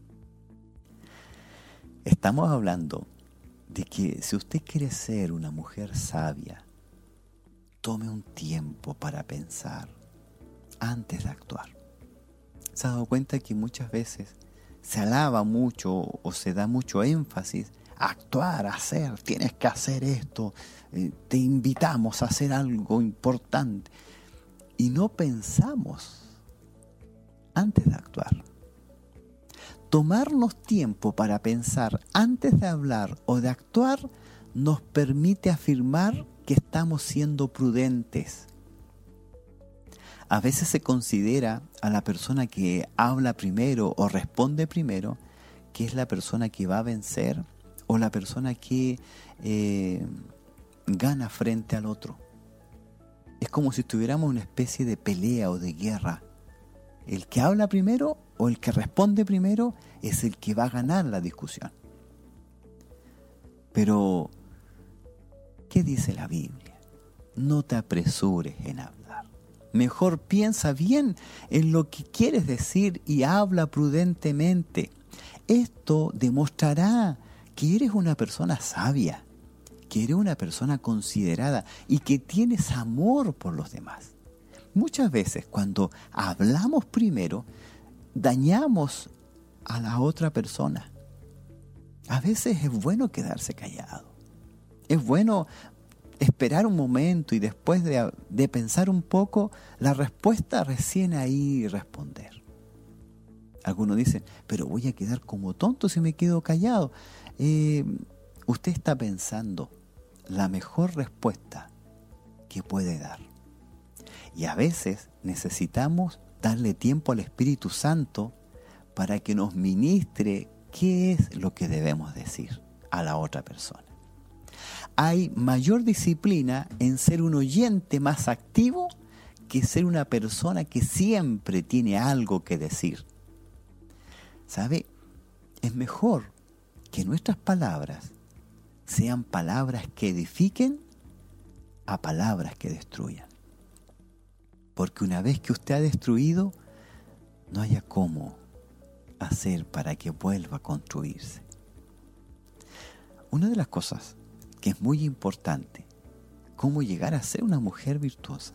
Estamos hablando de que si usted quiere ser una mujer sabia, tome un tiempo para pensar antes de actuar. ¿Se ha dado cuenta que muchas veces se alaba mucho o se da mucho énfasis a actuar, a hacer, tienes que hacer esto, eh, te invitamos a hacer algo importante y no pensamos antes de actuar? Tomarnos tiempo para pensar antes de hablar o de actuar nos permite afirmar que estamos siendo prudentes. A veces se considera a la persona que habla primero o responde primero que es la persona que va a vencer o la persona que eh, gana frente al otro. Es como si tuviéramos una especie de pelea o de guerra. El que habla primero o el que responde primero es el que va a ganar la discusión. Pero, ¿qué dice la Biblia? No te apresures en hablar. Mejor piensa bien en lo que quieres decir y habla prudentemente. Esto demostrará que eres una persona sabia, que eres una persona considerada y que tienes amor por los demás. Muchas veces cuando hablamos primero, dañamos a la otra persona. A veces es bueno quedarse callado. Es bueno esperar un momento y después de, de pensar un poco, la respuesta recién ahí responder. Algunos dicen, pero voy a quedar como tonto si me quedo callado. Eh, usted está pensando la mejor respuesta que puede dar. Y a veces necesitamos darle tiempo al Espíritu Santo para que nos ministre qué es lo que debemos decir a la otra persona. Hay mayor disciplina en ser un oyente más activo que ser una persona que siempre tiene algo que decir. ¿Sabe? Es mejor que nuestras palabras sean palabras que edifiquen a palabras que destruyan. Porque una vez que usted ha destruido, no haya cómo hacer para que vuelva a construirse. Una de las cosas que es muy importante, cómo llegar a ser una mujer virtuosa,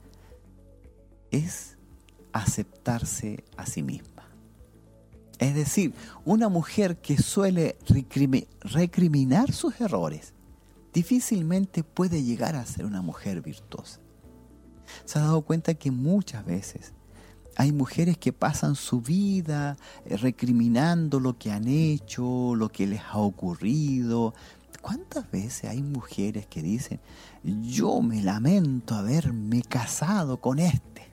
es aceptarse a sí misma. Es decir, una mujer que suele recrimi- recriminar sus errores, difícilmente puede llegar a ser una mujer virtuosa. ¿Se ha dado cuenta que muchas veces hay mujeres que pasan su vida recriminando lo que han hecho, lo que les ha ocurrido? ¿Cuántas veces hay mujeres que dicen, yo me lamento haberme casado con este?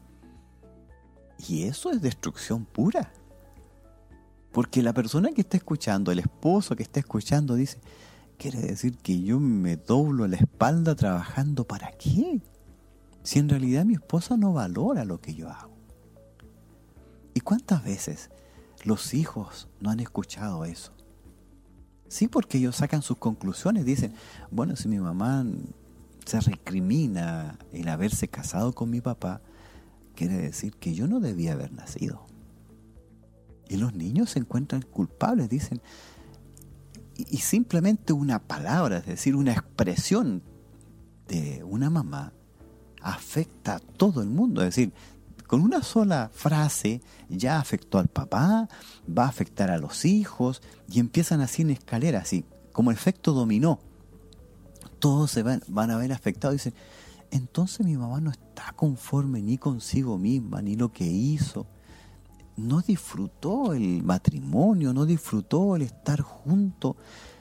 Y eso es destrucción pura. Porque la persona que está escuchando, el esposo que está escuchando, dice, ¿quiere decir que yo me doblo la espalda trabajando para qué? si en realidad mi esposa no valora lo que yo hago? ¿Y cuántas veces los hijos no han escuchado eso? Sí, porque ellos sacan sus conclusiones, dicen, bueno, si mi mamá se recrimina el haberse casado con mi papá, quiere decir que yo no debía haber nacido. Y los niños se encuentran culpables, dicen, y, y simplemente una palabra, es decir, una expresión de una mamá afecta a todo el mundo. Es decir, con una sola frase ya afectó al papá, va a afectar a los hijos, y empiezan así en escalera, así como efecto dominó. Todos se van, van a ver afectados y dicen, entonces mi mamá no está conforme ni consigo misma, ni lo que hizo. No disfrutó el matrimonio, no disfrutó el estar juntos.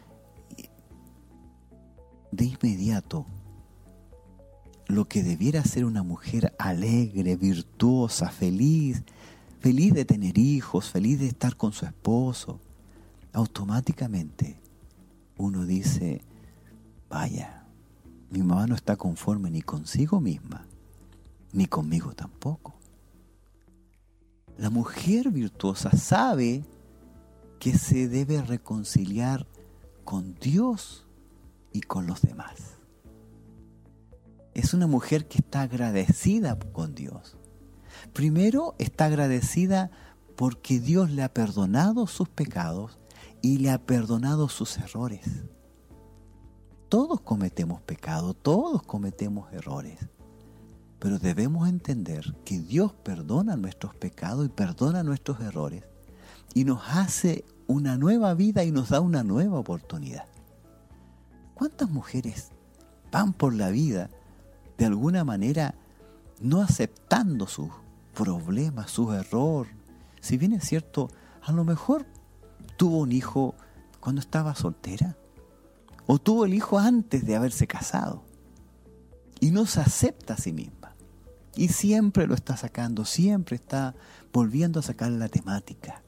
De inmediato, lo que debiera ser una mujer alegre, virtuosa, feliz, feliz de tener hijos, feliz de estar con su esposo, automáticamente uno dice, vaya, mi mamá no está conforme ni consigo misma, ni conmigo tampoco. La mujer virtuosa sabe que se debe reconciliar con Dios y con los demás. Es una mujer que está agradecida con Dios. Primero está agradecida porque Dios le ha perdonado sus pecados y le ha perdonado sus errores. Todos cometemos pecado, todos cometemos errores, pero debemos entender que Dios perdona nuestros pecados y perdona nuestros errores y nos hace una nueva vida y nos da una nueva oportunidad. ¿Cuántas mujeres van por la vida de alguna manera no aceptando sus problemas, sus errores? Si bien es cierto, a lo mejor tuvo un hijo cuando estaba soltera, o tuvo el hijo antes de haberse casado, y no se acepta a sí misma, y siempre lo está sacando, siempre está volviendo a sacar la temática.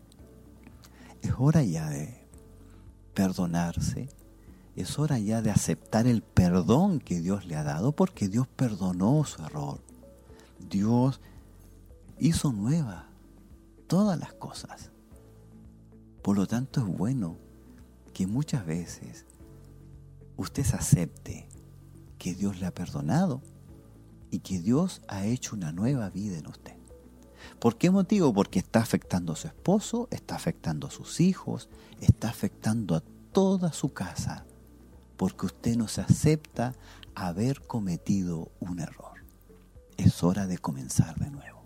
Es hora ya de perdonarse, es hora ya de aceptar el perdón que Dios le ha dado, porque Dios perdonó su error. Dios hizo nueva todas las cosas. Por lo tanto, es bueno que muchas veces usted se acepte que Dios le ha perdonado y que Dios ha hecho una nueva vida en usted. ¿Por qué motivo? Porque está afectando a su esposo, está afectando a sus hijos, está afectando a toda su casa, porque usted no se acepta haber cometido un error. Es hora de comenzar de nuevo.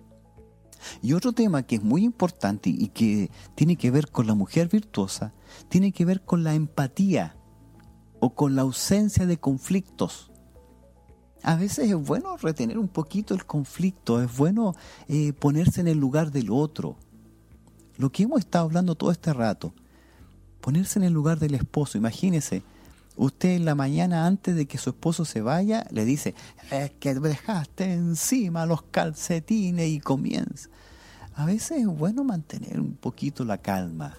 Y otro tema que es muy importante y que tiene que ver con la mujer virtuosa, tiene que ver con la empatía o con la ausencia de conflictos. A veces es bueno retener un poquito el conflicto, es bueno eh, ponerse en el lugar del otro. Lo que hemos estado hablando todo este rato, ponerse en el lugar del esposo. Imagínese, usted en la mañana antes de que su esposo se vaya, le dice, es que dejaste encima los calcetines y comienza. A veces es bueno mantener un poquito la calma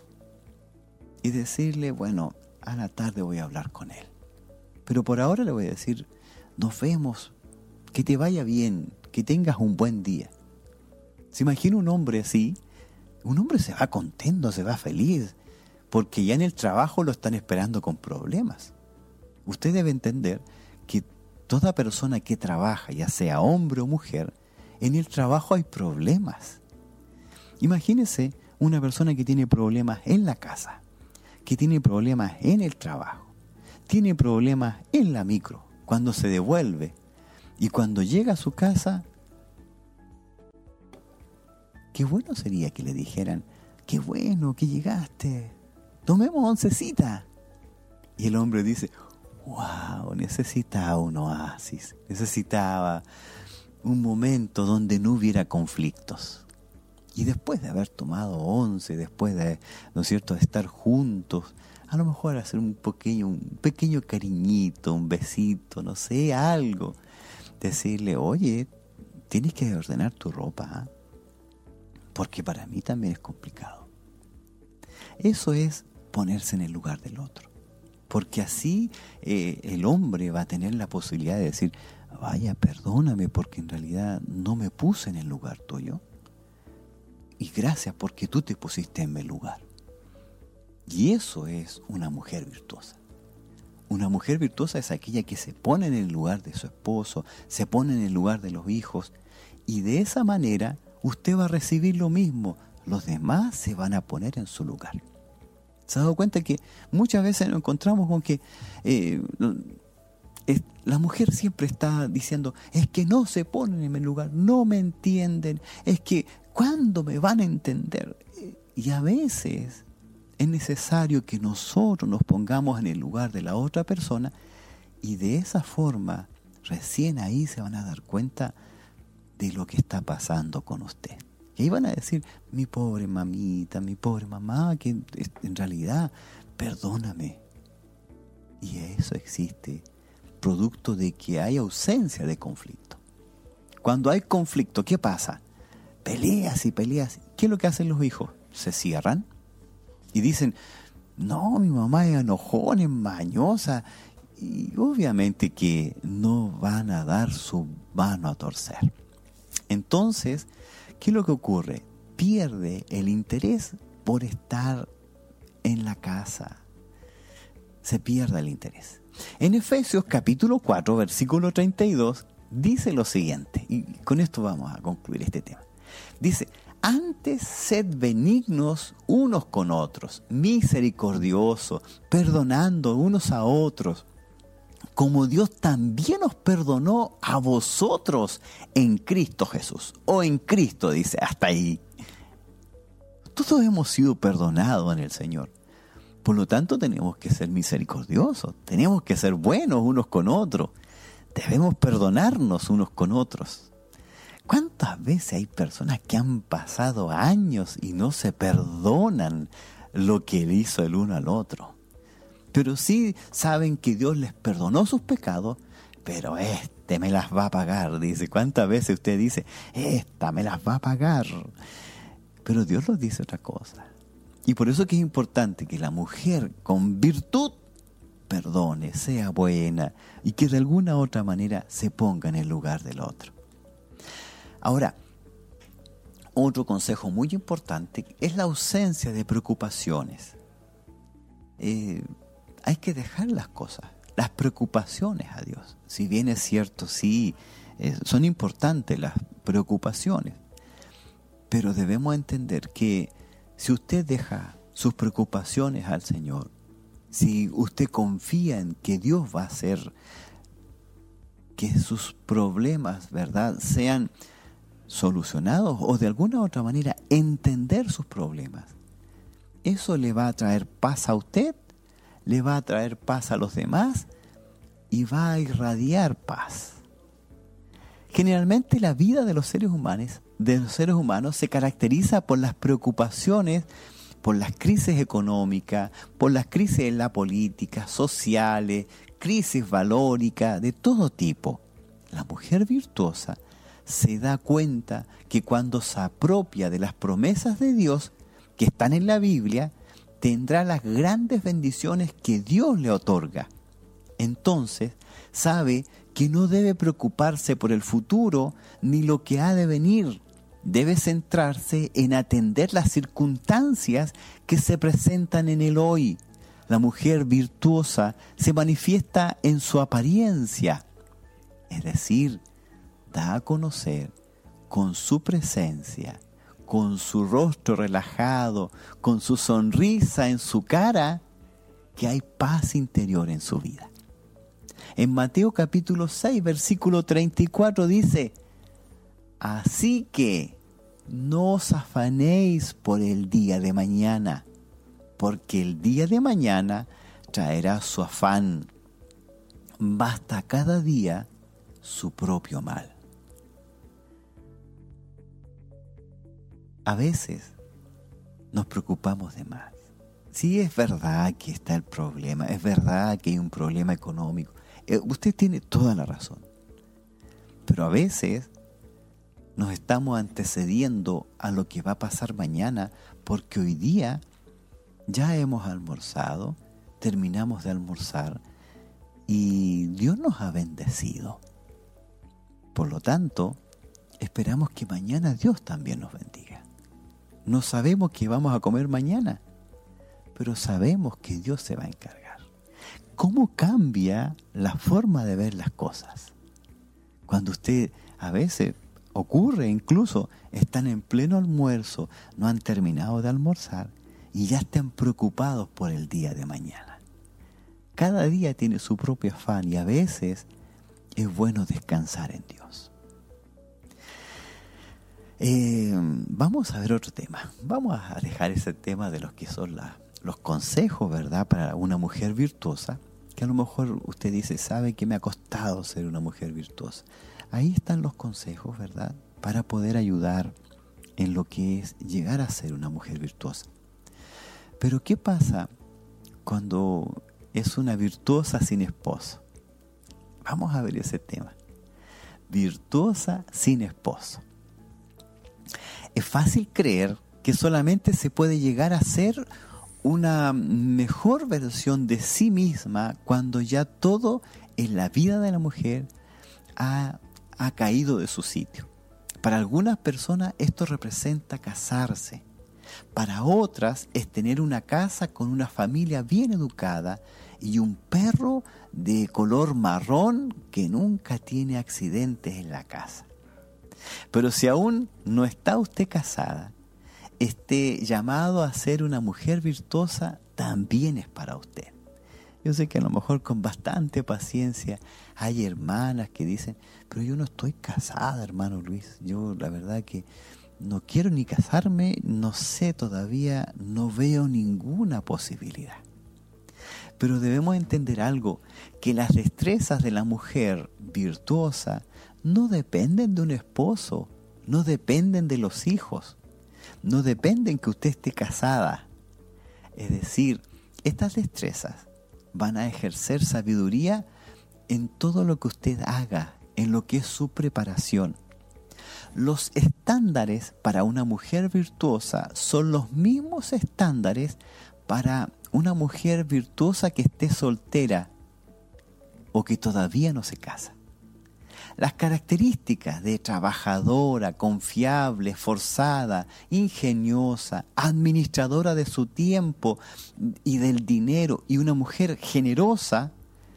y decirle, bueno, a la tarde voy a hablar con él. Pero por ahora le voy a decir, nos vemos, que te vaya bien, que tengas un buen día. ¿Se imagina un hombre así? Un hombre se va contento, se va feliz, porque ya en el trabajo lo están esperando con problemas. Usted debe entender que toda persona que trabaja, ya sea hombre o mujer, en el trabajo hay problemas. Imagínese una persona que tiene problemas en la casa, que tiene problemas en el trabajo, tiene problemas en la micro, cuando se devuelve, y cuando llega a su casa, qué bueno sería que le dijeran, qué bueno que llegaste, tomemos oncecita. Y el hombre dice, wow, necesitaba un oasis, necesitaba un momento donde no hubiera conflictos. Y después de haber tomado once, después de, ¿no es cierto?, de estar juntos, a lo mejor hacer un pequeño, un pequeño cariñito, un besito, no sé, algo. Decirle, oye, tienes que ordenar tu ropa, ¿eh? Porque para mí también es complicado. Eso es ponerse en el lugar del otro. Porque así eh, el hombre va a tener la posibilidad de decir, vaya, perdóname porque en realidad no me puse en el lugar tuyo. Y gracias porque tú te pusiste en mi lugar. Y eso es una mujer virtuosa. Una mujer virtuosa es aquella que se pone en el lugar de su esposo, se pone en el lugar de los hijos, y de esa manera usted va a recibir lo mismo. Los demás se van a poner en su lugar. ¿Se ha dado cuenta que muchas veces nos encontramos con que eh, es, la mujer siempre está diciendo, es que no se ponen en mi lugar, no me entienden, es que ¿cuándo me van a entender? Y a veces es necesario que nosotros nos pongamos en el lugar de la otra persona, y de esa forma recién ahí se van a dar cuenta de lo que está pasando con usted. Y ahí van a decir, mi pobre mamita, mi pobre mamá, que en realidad, perdóname. Y eso existe, producto de que hay ausencia de conflicto. Cuando hay conflicto, ¿qué pasa? Peleas y peleas. ¿Qué es lo que hacen los hijos? Se cierran y dicen, no, mi mamá es enojona, es mañosa. Y obviamente que no van a dar su mano a torcer. Entonces, ¿qué es lo que ocurre? Pierde el interés por estar en la casa. Se pierde el interés. En Efesios capítulo cuatro, versículo treinta y dos, dice lo siguiente, y con esto vamos a concluir este tema. Dice, antes sed benignos unos con otros, misericordiosos, perdonando unos a otros, como Dios también os perdonó a vosotros en Cristo Jesús. O en Cristo, dice, hasta ahí. Todos hemos sido perdonados en el Señor. Por lo tanto, tenemos que ser misericordiosos. Tenemos que ser buenos unos con otros. Debemos perdonarnos unos con otros. ¿Cuántas veces hay personas que han pasado años y no se perdonan lo que le hizo el uno al otro? Pero sí saben que Dios les perdonó sus pecados, pero este me las va a pagar, dice. ¿Cuántas veces usted dice, esta me las va a pagar? Pero Dios nos dice otra cosa. Y por eso que es importante que la mujer con virtud perdone, sea buena y que de alguna u otra manera se ponga en el lugar del otro. Ahora, otro consejo muy importante es la ausencia de preocupaciones. Eh, hay que dejar las cosas, las preocupaciones a Dios. Si bien es cierto, sí, eh, son importantes las preocupaciones, pero debemos entender que si usted deja sus preocupaciones al Señor, si usted confía en que Dios va a hacer que sus problemas, ¿verdad?, sean solucionados o de alguna u otra manera entender sus problemas, eso le va a traer paz a usted, le va a traer paz a los demás y va a irradiar paz. Generalmente la vida de los seres humanos, de los seres humanos se caracteriza por las preocupaciones, por las crisis económicas, por las crisis en la política, sociales, crisis valóricas, de todo tipo. La mujer virtuosa se da cuenta que cuando se apropia de las promesas de Dios que están en la Biblia, tendrá las grandes bendiciones que Dios le otorga. Entonces, sabe que no debe preocuparse por el futuro ni lo que ha de venir. Debe centrarse en atender las circunstancias que se presentan en el hoy. La mujer virtuosa se manifiesta en su apariencia, es decir, da a conocer con su presencia, con su rostro relajado, con su sonrisa en su cara, que hay paz interior en su vida. En Mateo capítulo seis, versículo treinta y cuatro dice, así que no os afanéis por el día de mañana, porque el día de mañana traerá su afán. Basta cada día su propio mal. A veces nos preocupamos de más. Sí, es verdad que está el problema, es verdad que hay un problema económico. Eh, usted tiene toda la razón. Pero a veces nos estamos antecediendo a lo que va a pasar mañana, porque hoy día ya hemos almorzado, terminamos de almorzar y Dios nos ha bendecido. Por lo tanto, esperamos que mañana Dios también nos bendiga. No sabemos qué vamos a comer mañana, pero sabemos que Dios se va a encargar. ¿Cómo cambia la forma de ver las cosas? Cuando usted, a veces ocurre incluso, están en pleno almuerzo, no han terminado de almorzar y ya están preocupados por el día de mañana. Cada día tiene su propio afán y a veces es bueno descansar en Dios. Eh, vamos a ver otro tema. Vamos a dejar ese tema de los que son la, los consejos, ¿verdad?, para una mujer virtuosa, que a lo mejor usted dice, ¿sabe que me ha costado ser una mujer virtuosa? Ahí están los consejos, ¿verdad?, para poder ayudar en lo que es llegar a ser una mujer virtuosa. Pero ¿qué pasa cuando es una virtuosa sin esposo? Vamos a ver ese tema. Virtuosa sin esposo. Es fácil creer que solamente se puede llegar a ser una mejor versión de sí misma cuando ya todo en la vida de la mujer ha, ha caído de su sitio. Para algunas personas esto representa casarse. Para otras es tener una casa con una familia bien educada y un perro de color marrón que nunca tiene accidentes en la casa. Pero si aún no está usted casada, este llamado a ser una mujer virtuosa también es para usted. Yo sé que a lo mejor con bastante paciencia hay hermanas que dicen, pero yo no estoy casada, hermano Luis. Yo la verdad que no quiero ni casarme, no sé todavía, no veo ninguna posibilidad. Pero debemos entender algo, que las destrezas de la mujer virtuosa no dependen de un esposo, no dependen de los hijos, no dependen que usted esté casada. Es decir, estas destrezas van a ejercer sabiduría en todo lo que usted haga, en lo que es su preparación. Los estándares para una mujer virtuosa son los mismos estándares para una mujer virtuosa que esté soltera o que todavía no se casa. Las características de trabajadora, confiable, esforzada, ingeniosa, administradora de su tiempo y del dinero y una mujer generosa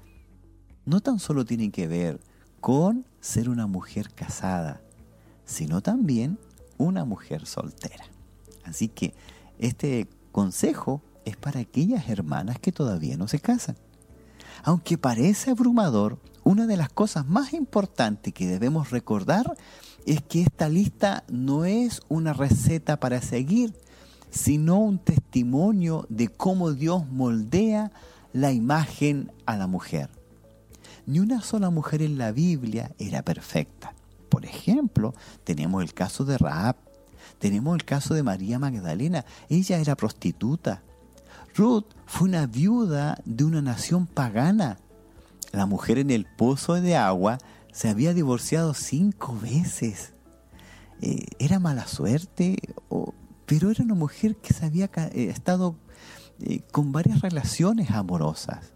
no tan solo tienen que ver con ser una mujer casada, sino también una mujer soltera. Así que este consejo es para aquellas hermanas que todavía no se casan. Aunque parece abrumador, una de las cosas más importantes que debemos recordar es que esta lista no es una receta para seguir, sino un testimonio de cómo Dios moldea la imagen a la mujer. Ni una sola mujer en la Biblia era perfecta. Por ejemplo, tenemos el caso de Rahab, tenemos el caso de María Magdalena, ella era prostituta. Ruth fue una viuda de una nación pagana. La mujer en el pozo de agua se había divorciado cinco veces. Eh, ¿Era mala suerte? O, pero era una mujer que se había eh, estado eh, con varias relaciones amorosas.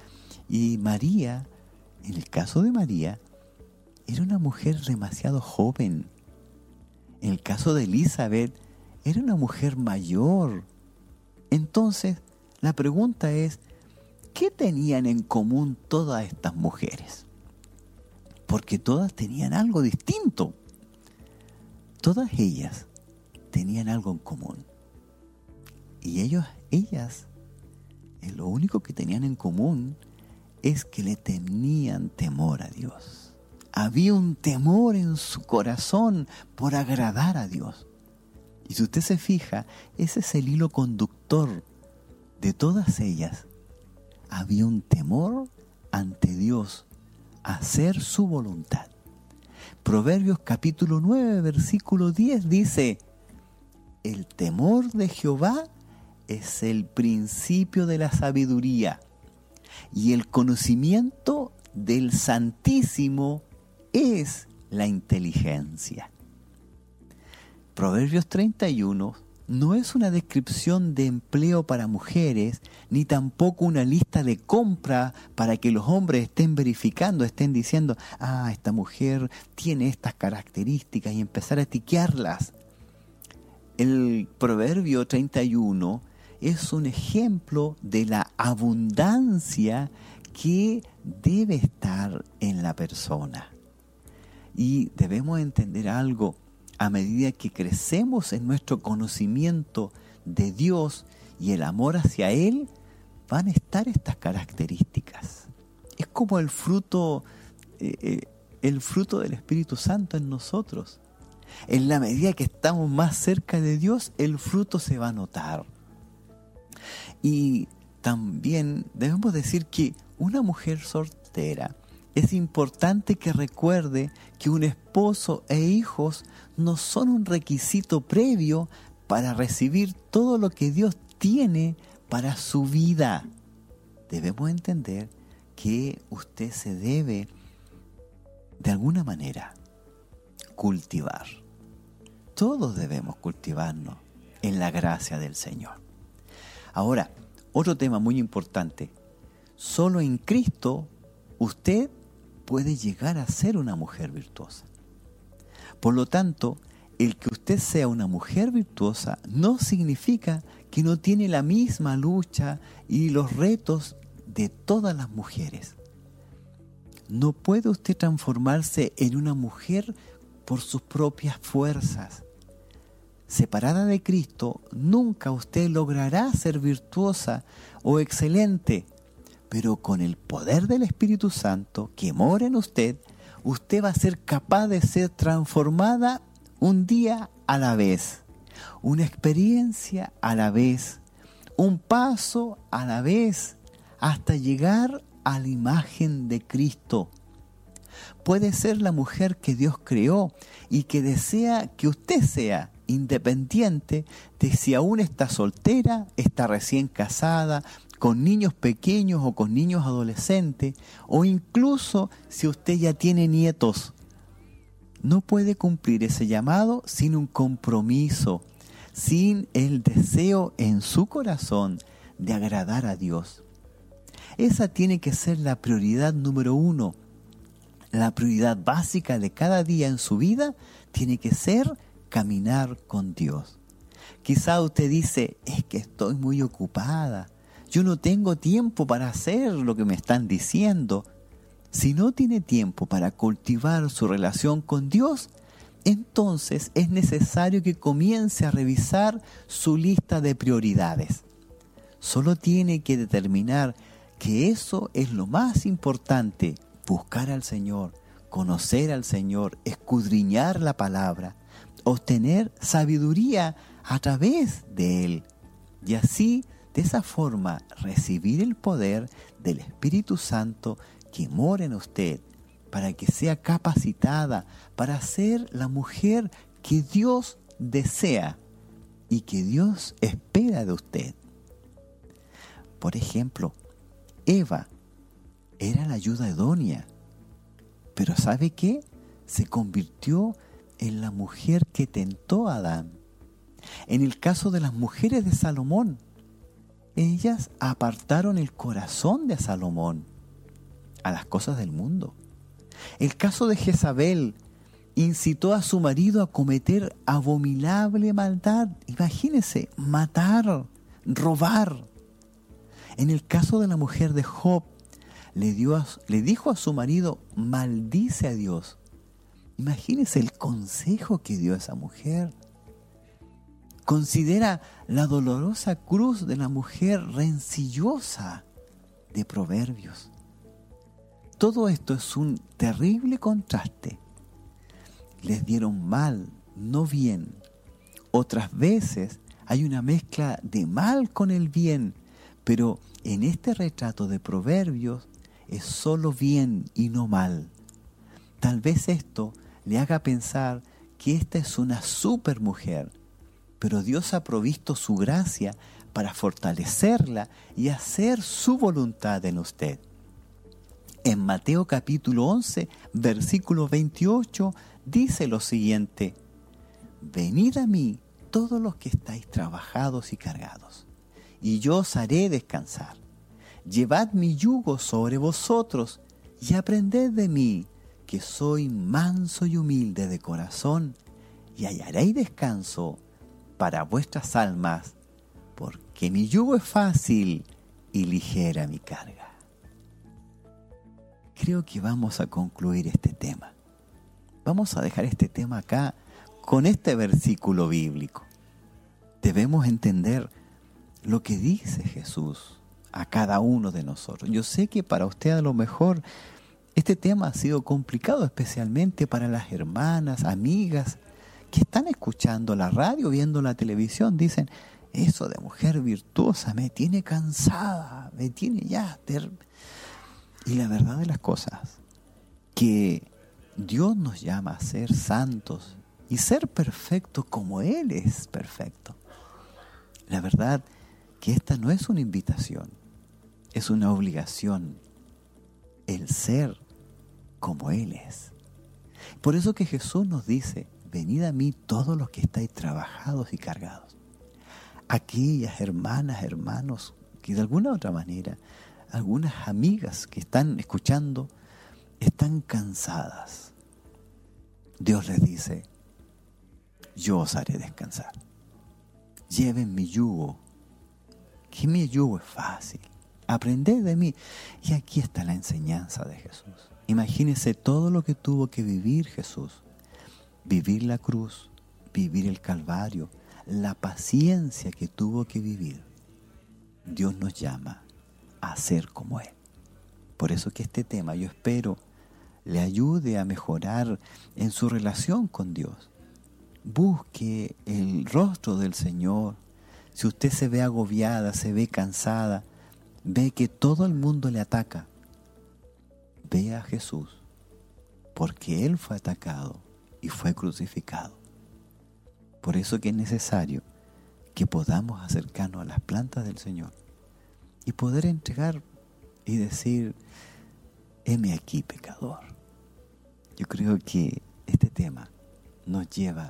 Y María, en el caso de María, era una mujer demasiado joven. En el caso de Elizabeth, era una mujer mayor. Entonces, la pregunta es, ¿qué tenían en común todas estas mujeres? Porque todas tenían algo distinto. Todas ellas tenían algo en común. Y ellos, ellas, lo único que tenían en común es que le tenían temor a Dios. Había un temor en su corazón por agradar a Dios. Y si usted se fija, ese es el hilo conductor de todas ellas. Había un temor ante Dios, a hacer su voluntad. Proverbios capítulo nueve, versículo diez dice, el temor de Jehová es el principio de la sabiduría, y el conocimiento del Santísimo es la inteligencia. Proverbios treinta y uno no es una descripción de empleo para mujeres, ni tampoco una lista de compra para que los hombres estén verificando, estén diciendo, ah, esta mujer tiene estas características y empezar a tiquearlas. El Proverbio treinta y uno es un ejemplo de la abundancia que debe estar en la persona. Y debemos entender algo. A medida que crecemos en nuestro conocimiento de Dios y el amor hacia Él, van a estar estas características. Es como el fruto, eh, eh, el fruto del Espíritu Santo en nosotros. En la medida que estamos más cerca de Dios, el fruto se va a notar. Y también debemos decir que una mujer soltera, es importante que recuerde que un esposo e hijos no son un requisito previo para recibir todo lo que Dios tiene para su vida. Debemos entender que usted se debe, de alguna manera, cultivar. Todos debemos cultivarnos en la gracia del Señor. Ahora, otro tema muy importante. Solo en Cristo usted puede llegar a ser una mujer virtuosa. Por lo tanto, el que usted sea una mujer virtuosa no significa que no tiene la misma lucha y los retos de todas las mujeres. No puede usted transformarse en una mujer por sus propias fuerzas. Separada de Cristo, nunca usted logrará ser virtuosa o excelente. Pero con el poder del Espíritu Santo que mora en usted, usted va a ser capaz de ser transformada un día a la vez, una experiencia a la vez, un paso a la vez, hasta llegar a la imagen de Cristo. Puede ser la mujer que Dios creó y que desea que usted sea, independiente de si aún está soltera, está recién casada, con niños pequeños o con niños adolescentes, o incluso si usted ya tiene nietos. No puede cumplir ese llamado sin un compromiso, sin el deseo en su corazón de agradar a Dios. Esa tiene que ser la prioridad número uno. La prioridad básica de cada día en su vida tiene que ser caminar con Dios. Quizá usted dice, es que estoy muy ocupada. Yo no tengo tiempo para hacer lo que me están diciendo. Si no tiene tiempo para cultivar su relación con Dios, entonces es necesario que comience a revisar su lista de prioridades. Solo tiene que determinar que eso es lo más importante, buscar al Señor, conocer al Señor, escudriñar la palabra, obtener sabiduría a través de Él, y así, de esa forma, recibir el poder del Espíritu Santo que mora en usted, para que sea capacitada para ser la mujer que Dios desea y que Dios espera de usted. Por ejemplo, Eva era la ayuda idónea, pero ¿sabe qué? Se convirtió en la mujer que tentó a Adán. En el caso de las mujeres de Salomón, ellas apartaron el corazón de Salomón a las cosas del mundo. El caso de Jezabel incitó a su marido a cometer abominable maldad. Imagínense, matar, robar. En el caso de la mujer de Job, le, dio a, le dijo a su marido, maldice a Dios. Imagínense el consejo que dio esa mujer. Considera la dolorosa cruz de la mujer rencillosa de Proverbios. Todo esto es un terrible contraste. Les dieron mal, no bien. Otras veces hay una mezcla de mal con el bien, pero en este retrato de Proverbios es solo bien y no mal. Tal vez esto le haga pensar que esta es una super mujer, pero Dios ha provisto su gracia para fortalecerla y hacer su voluntad en usted. En Mateo capítulo once, versículo veintiocho, dice lo siguiente: venid a mí todos los que estáis trabajados y cargados, y yo os haré descansar. Llevad mi yugo sobre vosotros y aprended de mí, que soy manso y humilde de corazón, y hallaréis descanso para vuestras almas, porque mi yugo es fácil y ligera mi carga. Creo que vamos a concluir este tema. Vamos a dejar este tema acá con este versículo bíblico. Debemos entender lo que dice Jesús a cada uno de nosotros. Yo sé que para usted a lo mejor este tema ha sido complicado, especialmente para las hermanas, amigas que están escuchando la radio, viendo la televisión. Dicen, eso de mujer virtuosa me tiene cansada, me tiene ya... Ter... Y la verdad de las cosas, que Dios nos llama a ser santos y ser perfectos como Él es perfecto. La verdad que esta no es una invitación, es una obligación, el ser como Él es. Por eso que Jesús nos dice, venid a mí todos los que estáis trabajados y cargados. Aquellas hermanas, hermanos, que de alguna u otra manera, algunas amigas que están escuchando, están cansadas. Dios les dice, yo os haré descansar. Lleven mi yugo, que mi yugo es fácil. Aprended de mí. Y aquí está la enseñanza de Jesús. Imagínense todo lo que tuvo que vivir Jesús. Vivir la cruz, vivir el Calvario, la paciencia que tuvo que vivir. Dios nos llama a ser como Él. Por eso que este tema, yo espero, le ayude a mejorar en su relación con Dios. Busque el rostro del Señor. Si usted se ve agobiada, se ve cansada, ve que todo el mundo le ataca, ve a Jesús, porque Él fue atacado y fue crucificado. Por eso que es necesario que podamos acercarnos a las plantas del Señor y poder entregar y decir, heme aquí, pecador. Yo creo que este tema nos lleva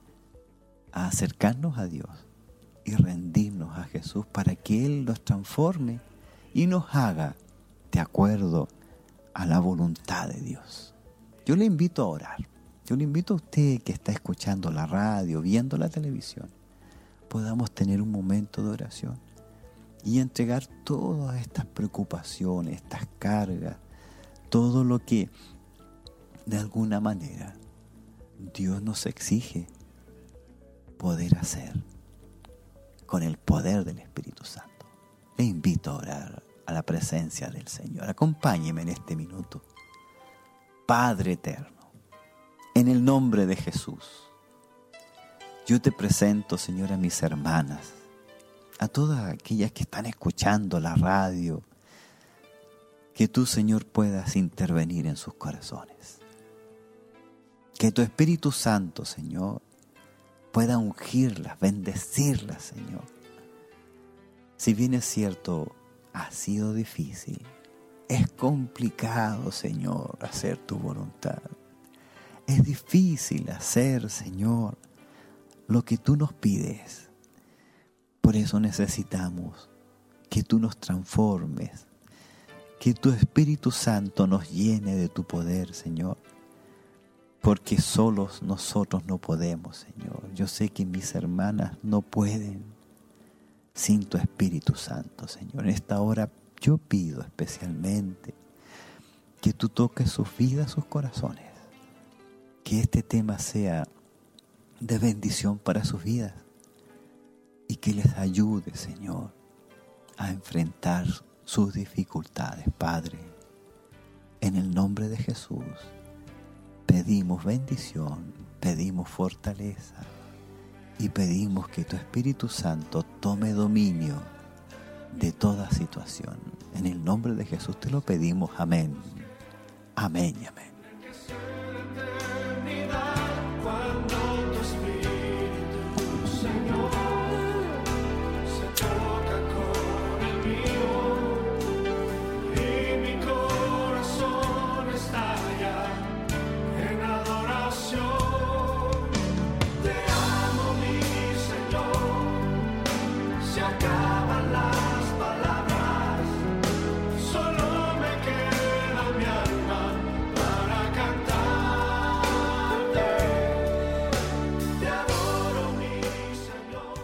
a acercarnos a Dios y rendirnos a Jesús para que Él nos transforme y nos haga de acuerdo a la voluntad de Dios. Yo le invito a orar. Yo le invito a usted que está escuchando la radio, viendo la televisión, podamos tener un momento de oración y entregar todas estas preocupaciones, estas cargas, todo lo que de alguna manera Dios nos exige poder hacer con el poder del Espíritu Santo. Le invito a orar a la presencia del Señor. Acompáñeme en este minuto. Padre eterno, en el nombre de Jesús, yo te presento, Señor, a mis hermanas, a todas aquellas que están escuchando la radio, que tú, Señor, puedas intervenir en sus corazones. Que tu Espíritu Santo, Señor, pueda ungirlas, bendecirlas, Señor. Si bien es cierto, ha sido difícil, es complicado, Señor, hacer tu voluntad. Es difícil hacer, Señor, lo que tú nos pides. Por eso necesitamos que tú nos transformes, que tu Espíritu Santo nos llene de tu poder, Señor. Porque solos nosotros no podemos, Señor. Yo sé que mis hermanas no pueden sin tu Espíritu Santo, Señor. En esta hora yo pido especialmente que tú toques sus vidas, sus corazones. Que este tema sea de bendición para sus vidas y que les ayude, Señor, a enfrentar sus dificultades, Padre. En el nombre de Jesús pedimos bendición, pedimos fortaleza y pedimos que tu Espíritu Santo tome dominio de toda situación. En el nombre de Jesús te lo pedimos. Amén. Amén y amén.
Te amo, mi Señor. acaban las palabras, solo me queda mi alma para cantarte. Te adoro, mi Señor.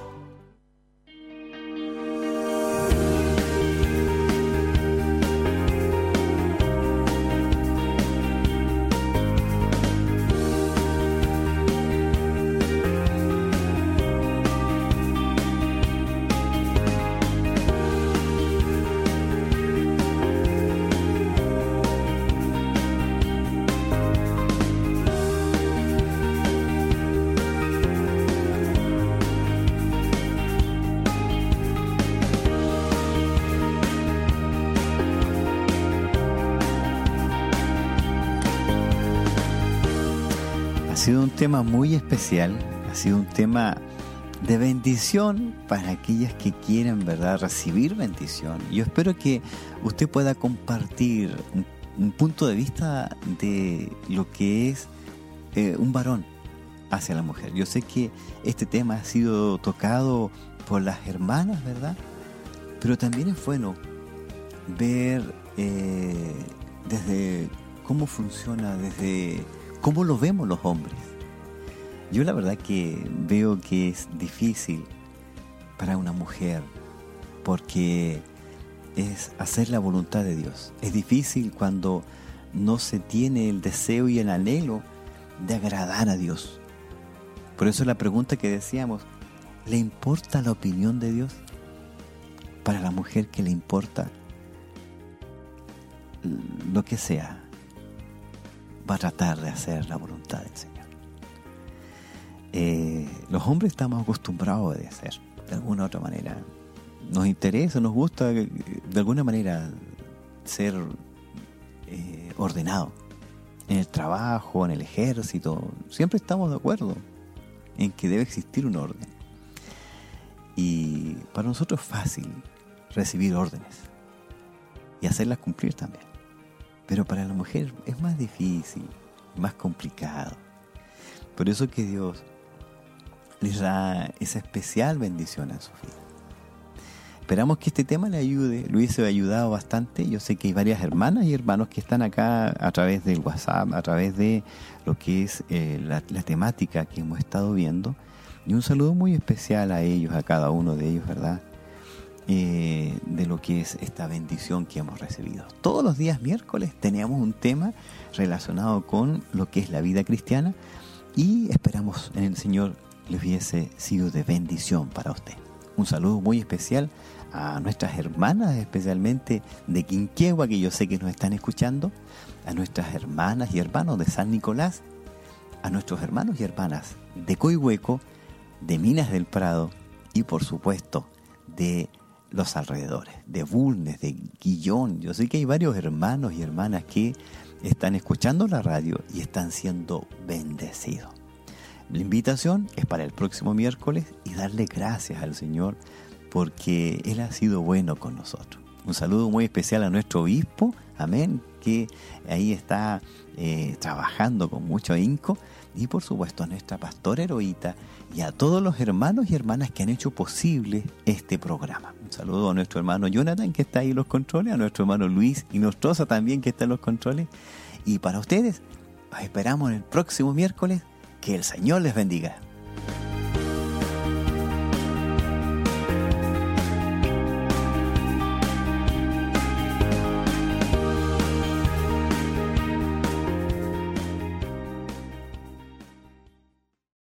Ha sido un tema muy especial, ha sido un tema de bendición para aquellas que quieren, ¿verdad?, recibir bendición. Yo espero que usted pueda compartir un, un punto de vista de lo que es eh, un varón hacia la mujer. Yo sé que este tema ha sido tocado por las hermanas, ¿verdad? Pero también es bueno ver eh, desde cómo funciona, desde cómo lo vemos los hombres. Yo la verdad que veo que es difícil para una mujer porque es hacer la voluntad de Dios. Es difícil cuando no se tiene el deseo y el anhelo de agradar a Dios. Por eso la pregunta que decíamos, ¿le importa la opinión de Dios? Para la mujer que le importa lo que sea, va a tratar de hacer la voluntad del Señor. Eh, los hombres estamos acostumbrados a obedecer, de alguna u otra manera. Nos interesa, nos gusta, de alguna manera, ser eh, ordenados. En el trabajo, en el ejército, siempre estamos de acuerdo en que debe existir un orden. Y para nosotros es fácil recibir órdenes y hacerlas cumplir también. Pero para la mujer es más difícil, más complicado. Por eso que Dios les da esa especial bendición a su vida. Esperamos que este tema le ayude, lo hubiese ayudado bastante. Yo sé que hay varias hermanas y hermanos que están acá a través del WhatsApp, a través de lo que es eh, la, la temática que hemos estado viendo. Y un saludo muy especial a ellos, a cada uno de ellos, ¿verdad? Eh, de lo que es esta bendición que hemos recibido. Todos los días miércoles tenemos un tema relacionado con lo que es la vida cristiana y esperamos en el Señor le hubiese sido de bendición para usted. Un saludo muy especial a nuestras hermanas, especialmente de Quinquegua, que yo sé que nos están escuchando, a nuestras hermanas y hermanos de San Nicolás, a nuestros hermanos y hermanas de Coihueco, de Minas del Prado y por supuesto de los alrededores, de Bulnes, de Guillón. Yo sé que hay varios hermanos y hermanas que están escuchando la radio y están siendo bendecidos. La invitación es para el próximo miércoles y darle gracias al Señor porque Él ha sido bueno con nosotros. Un saludo muy especial a nuestro obispo, amén, que ahí está eh, trabajando con mucho ahínco, y por supuesto a nuestra pastora Heroíta y a todos los hermanos y hermanas que han hecho posible este programa. Un saludo a nuestro hermano Jonathan, que está ahí en los controles, a nuestro hermano Luis y Nostroza también, que está en los controles. Y para ustedes, los esperamos el próximo miércoles. Que el Señor les bendiga.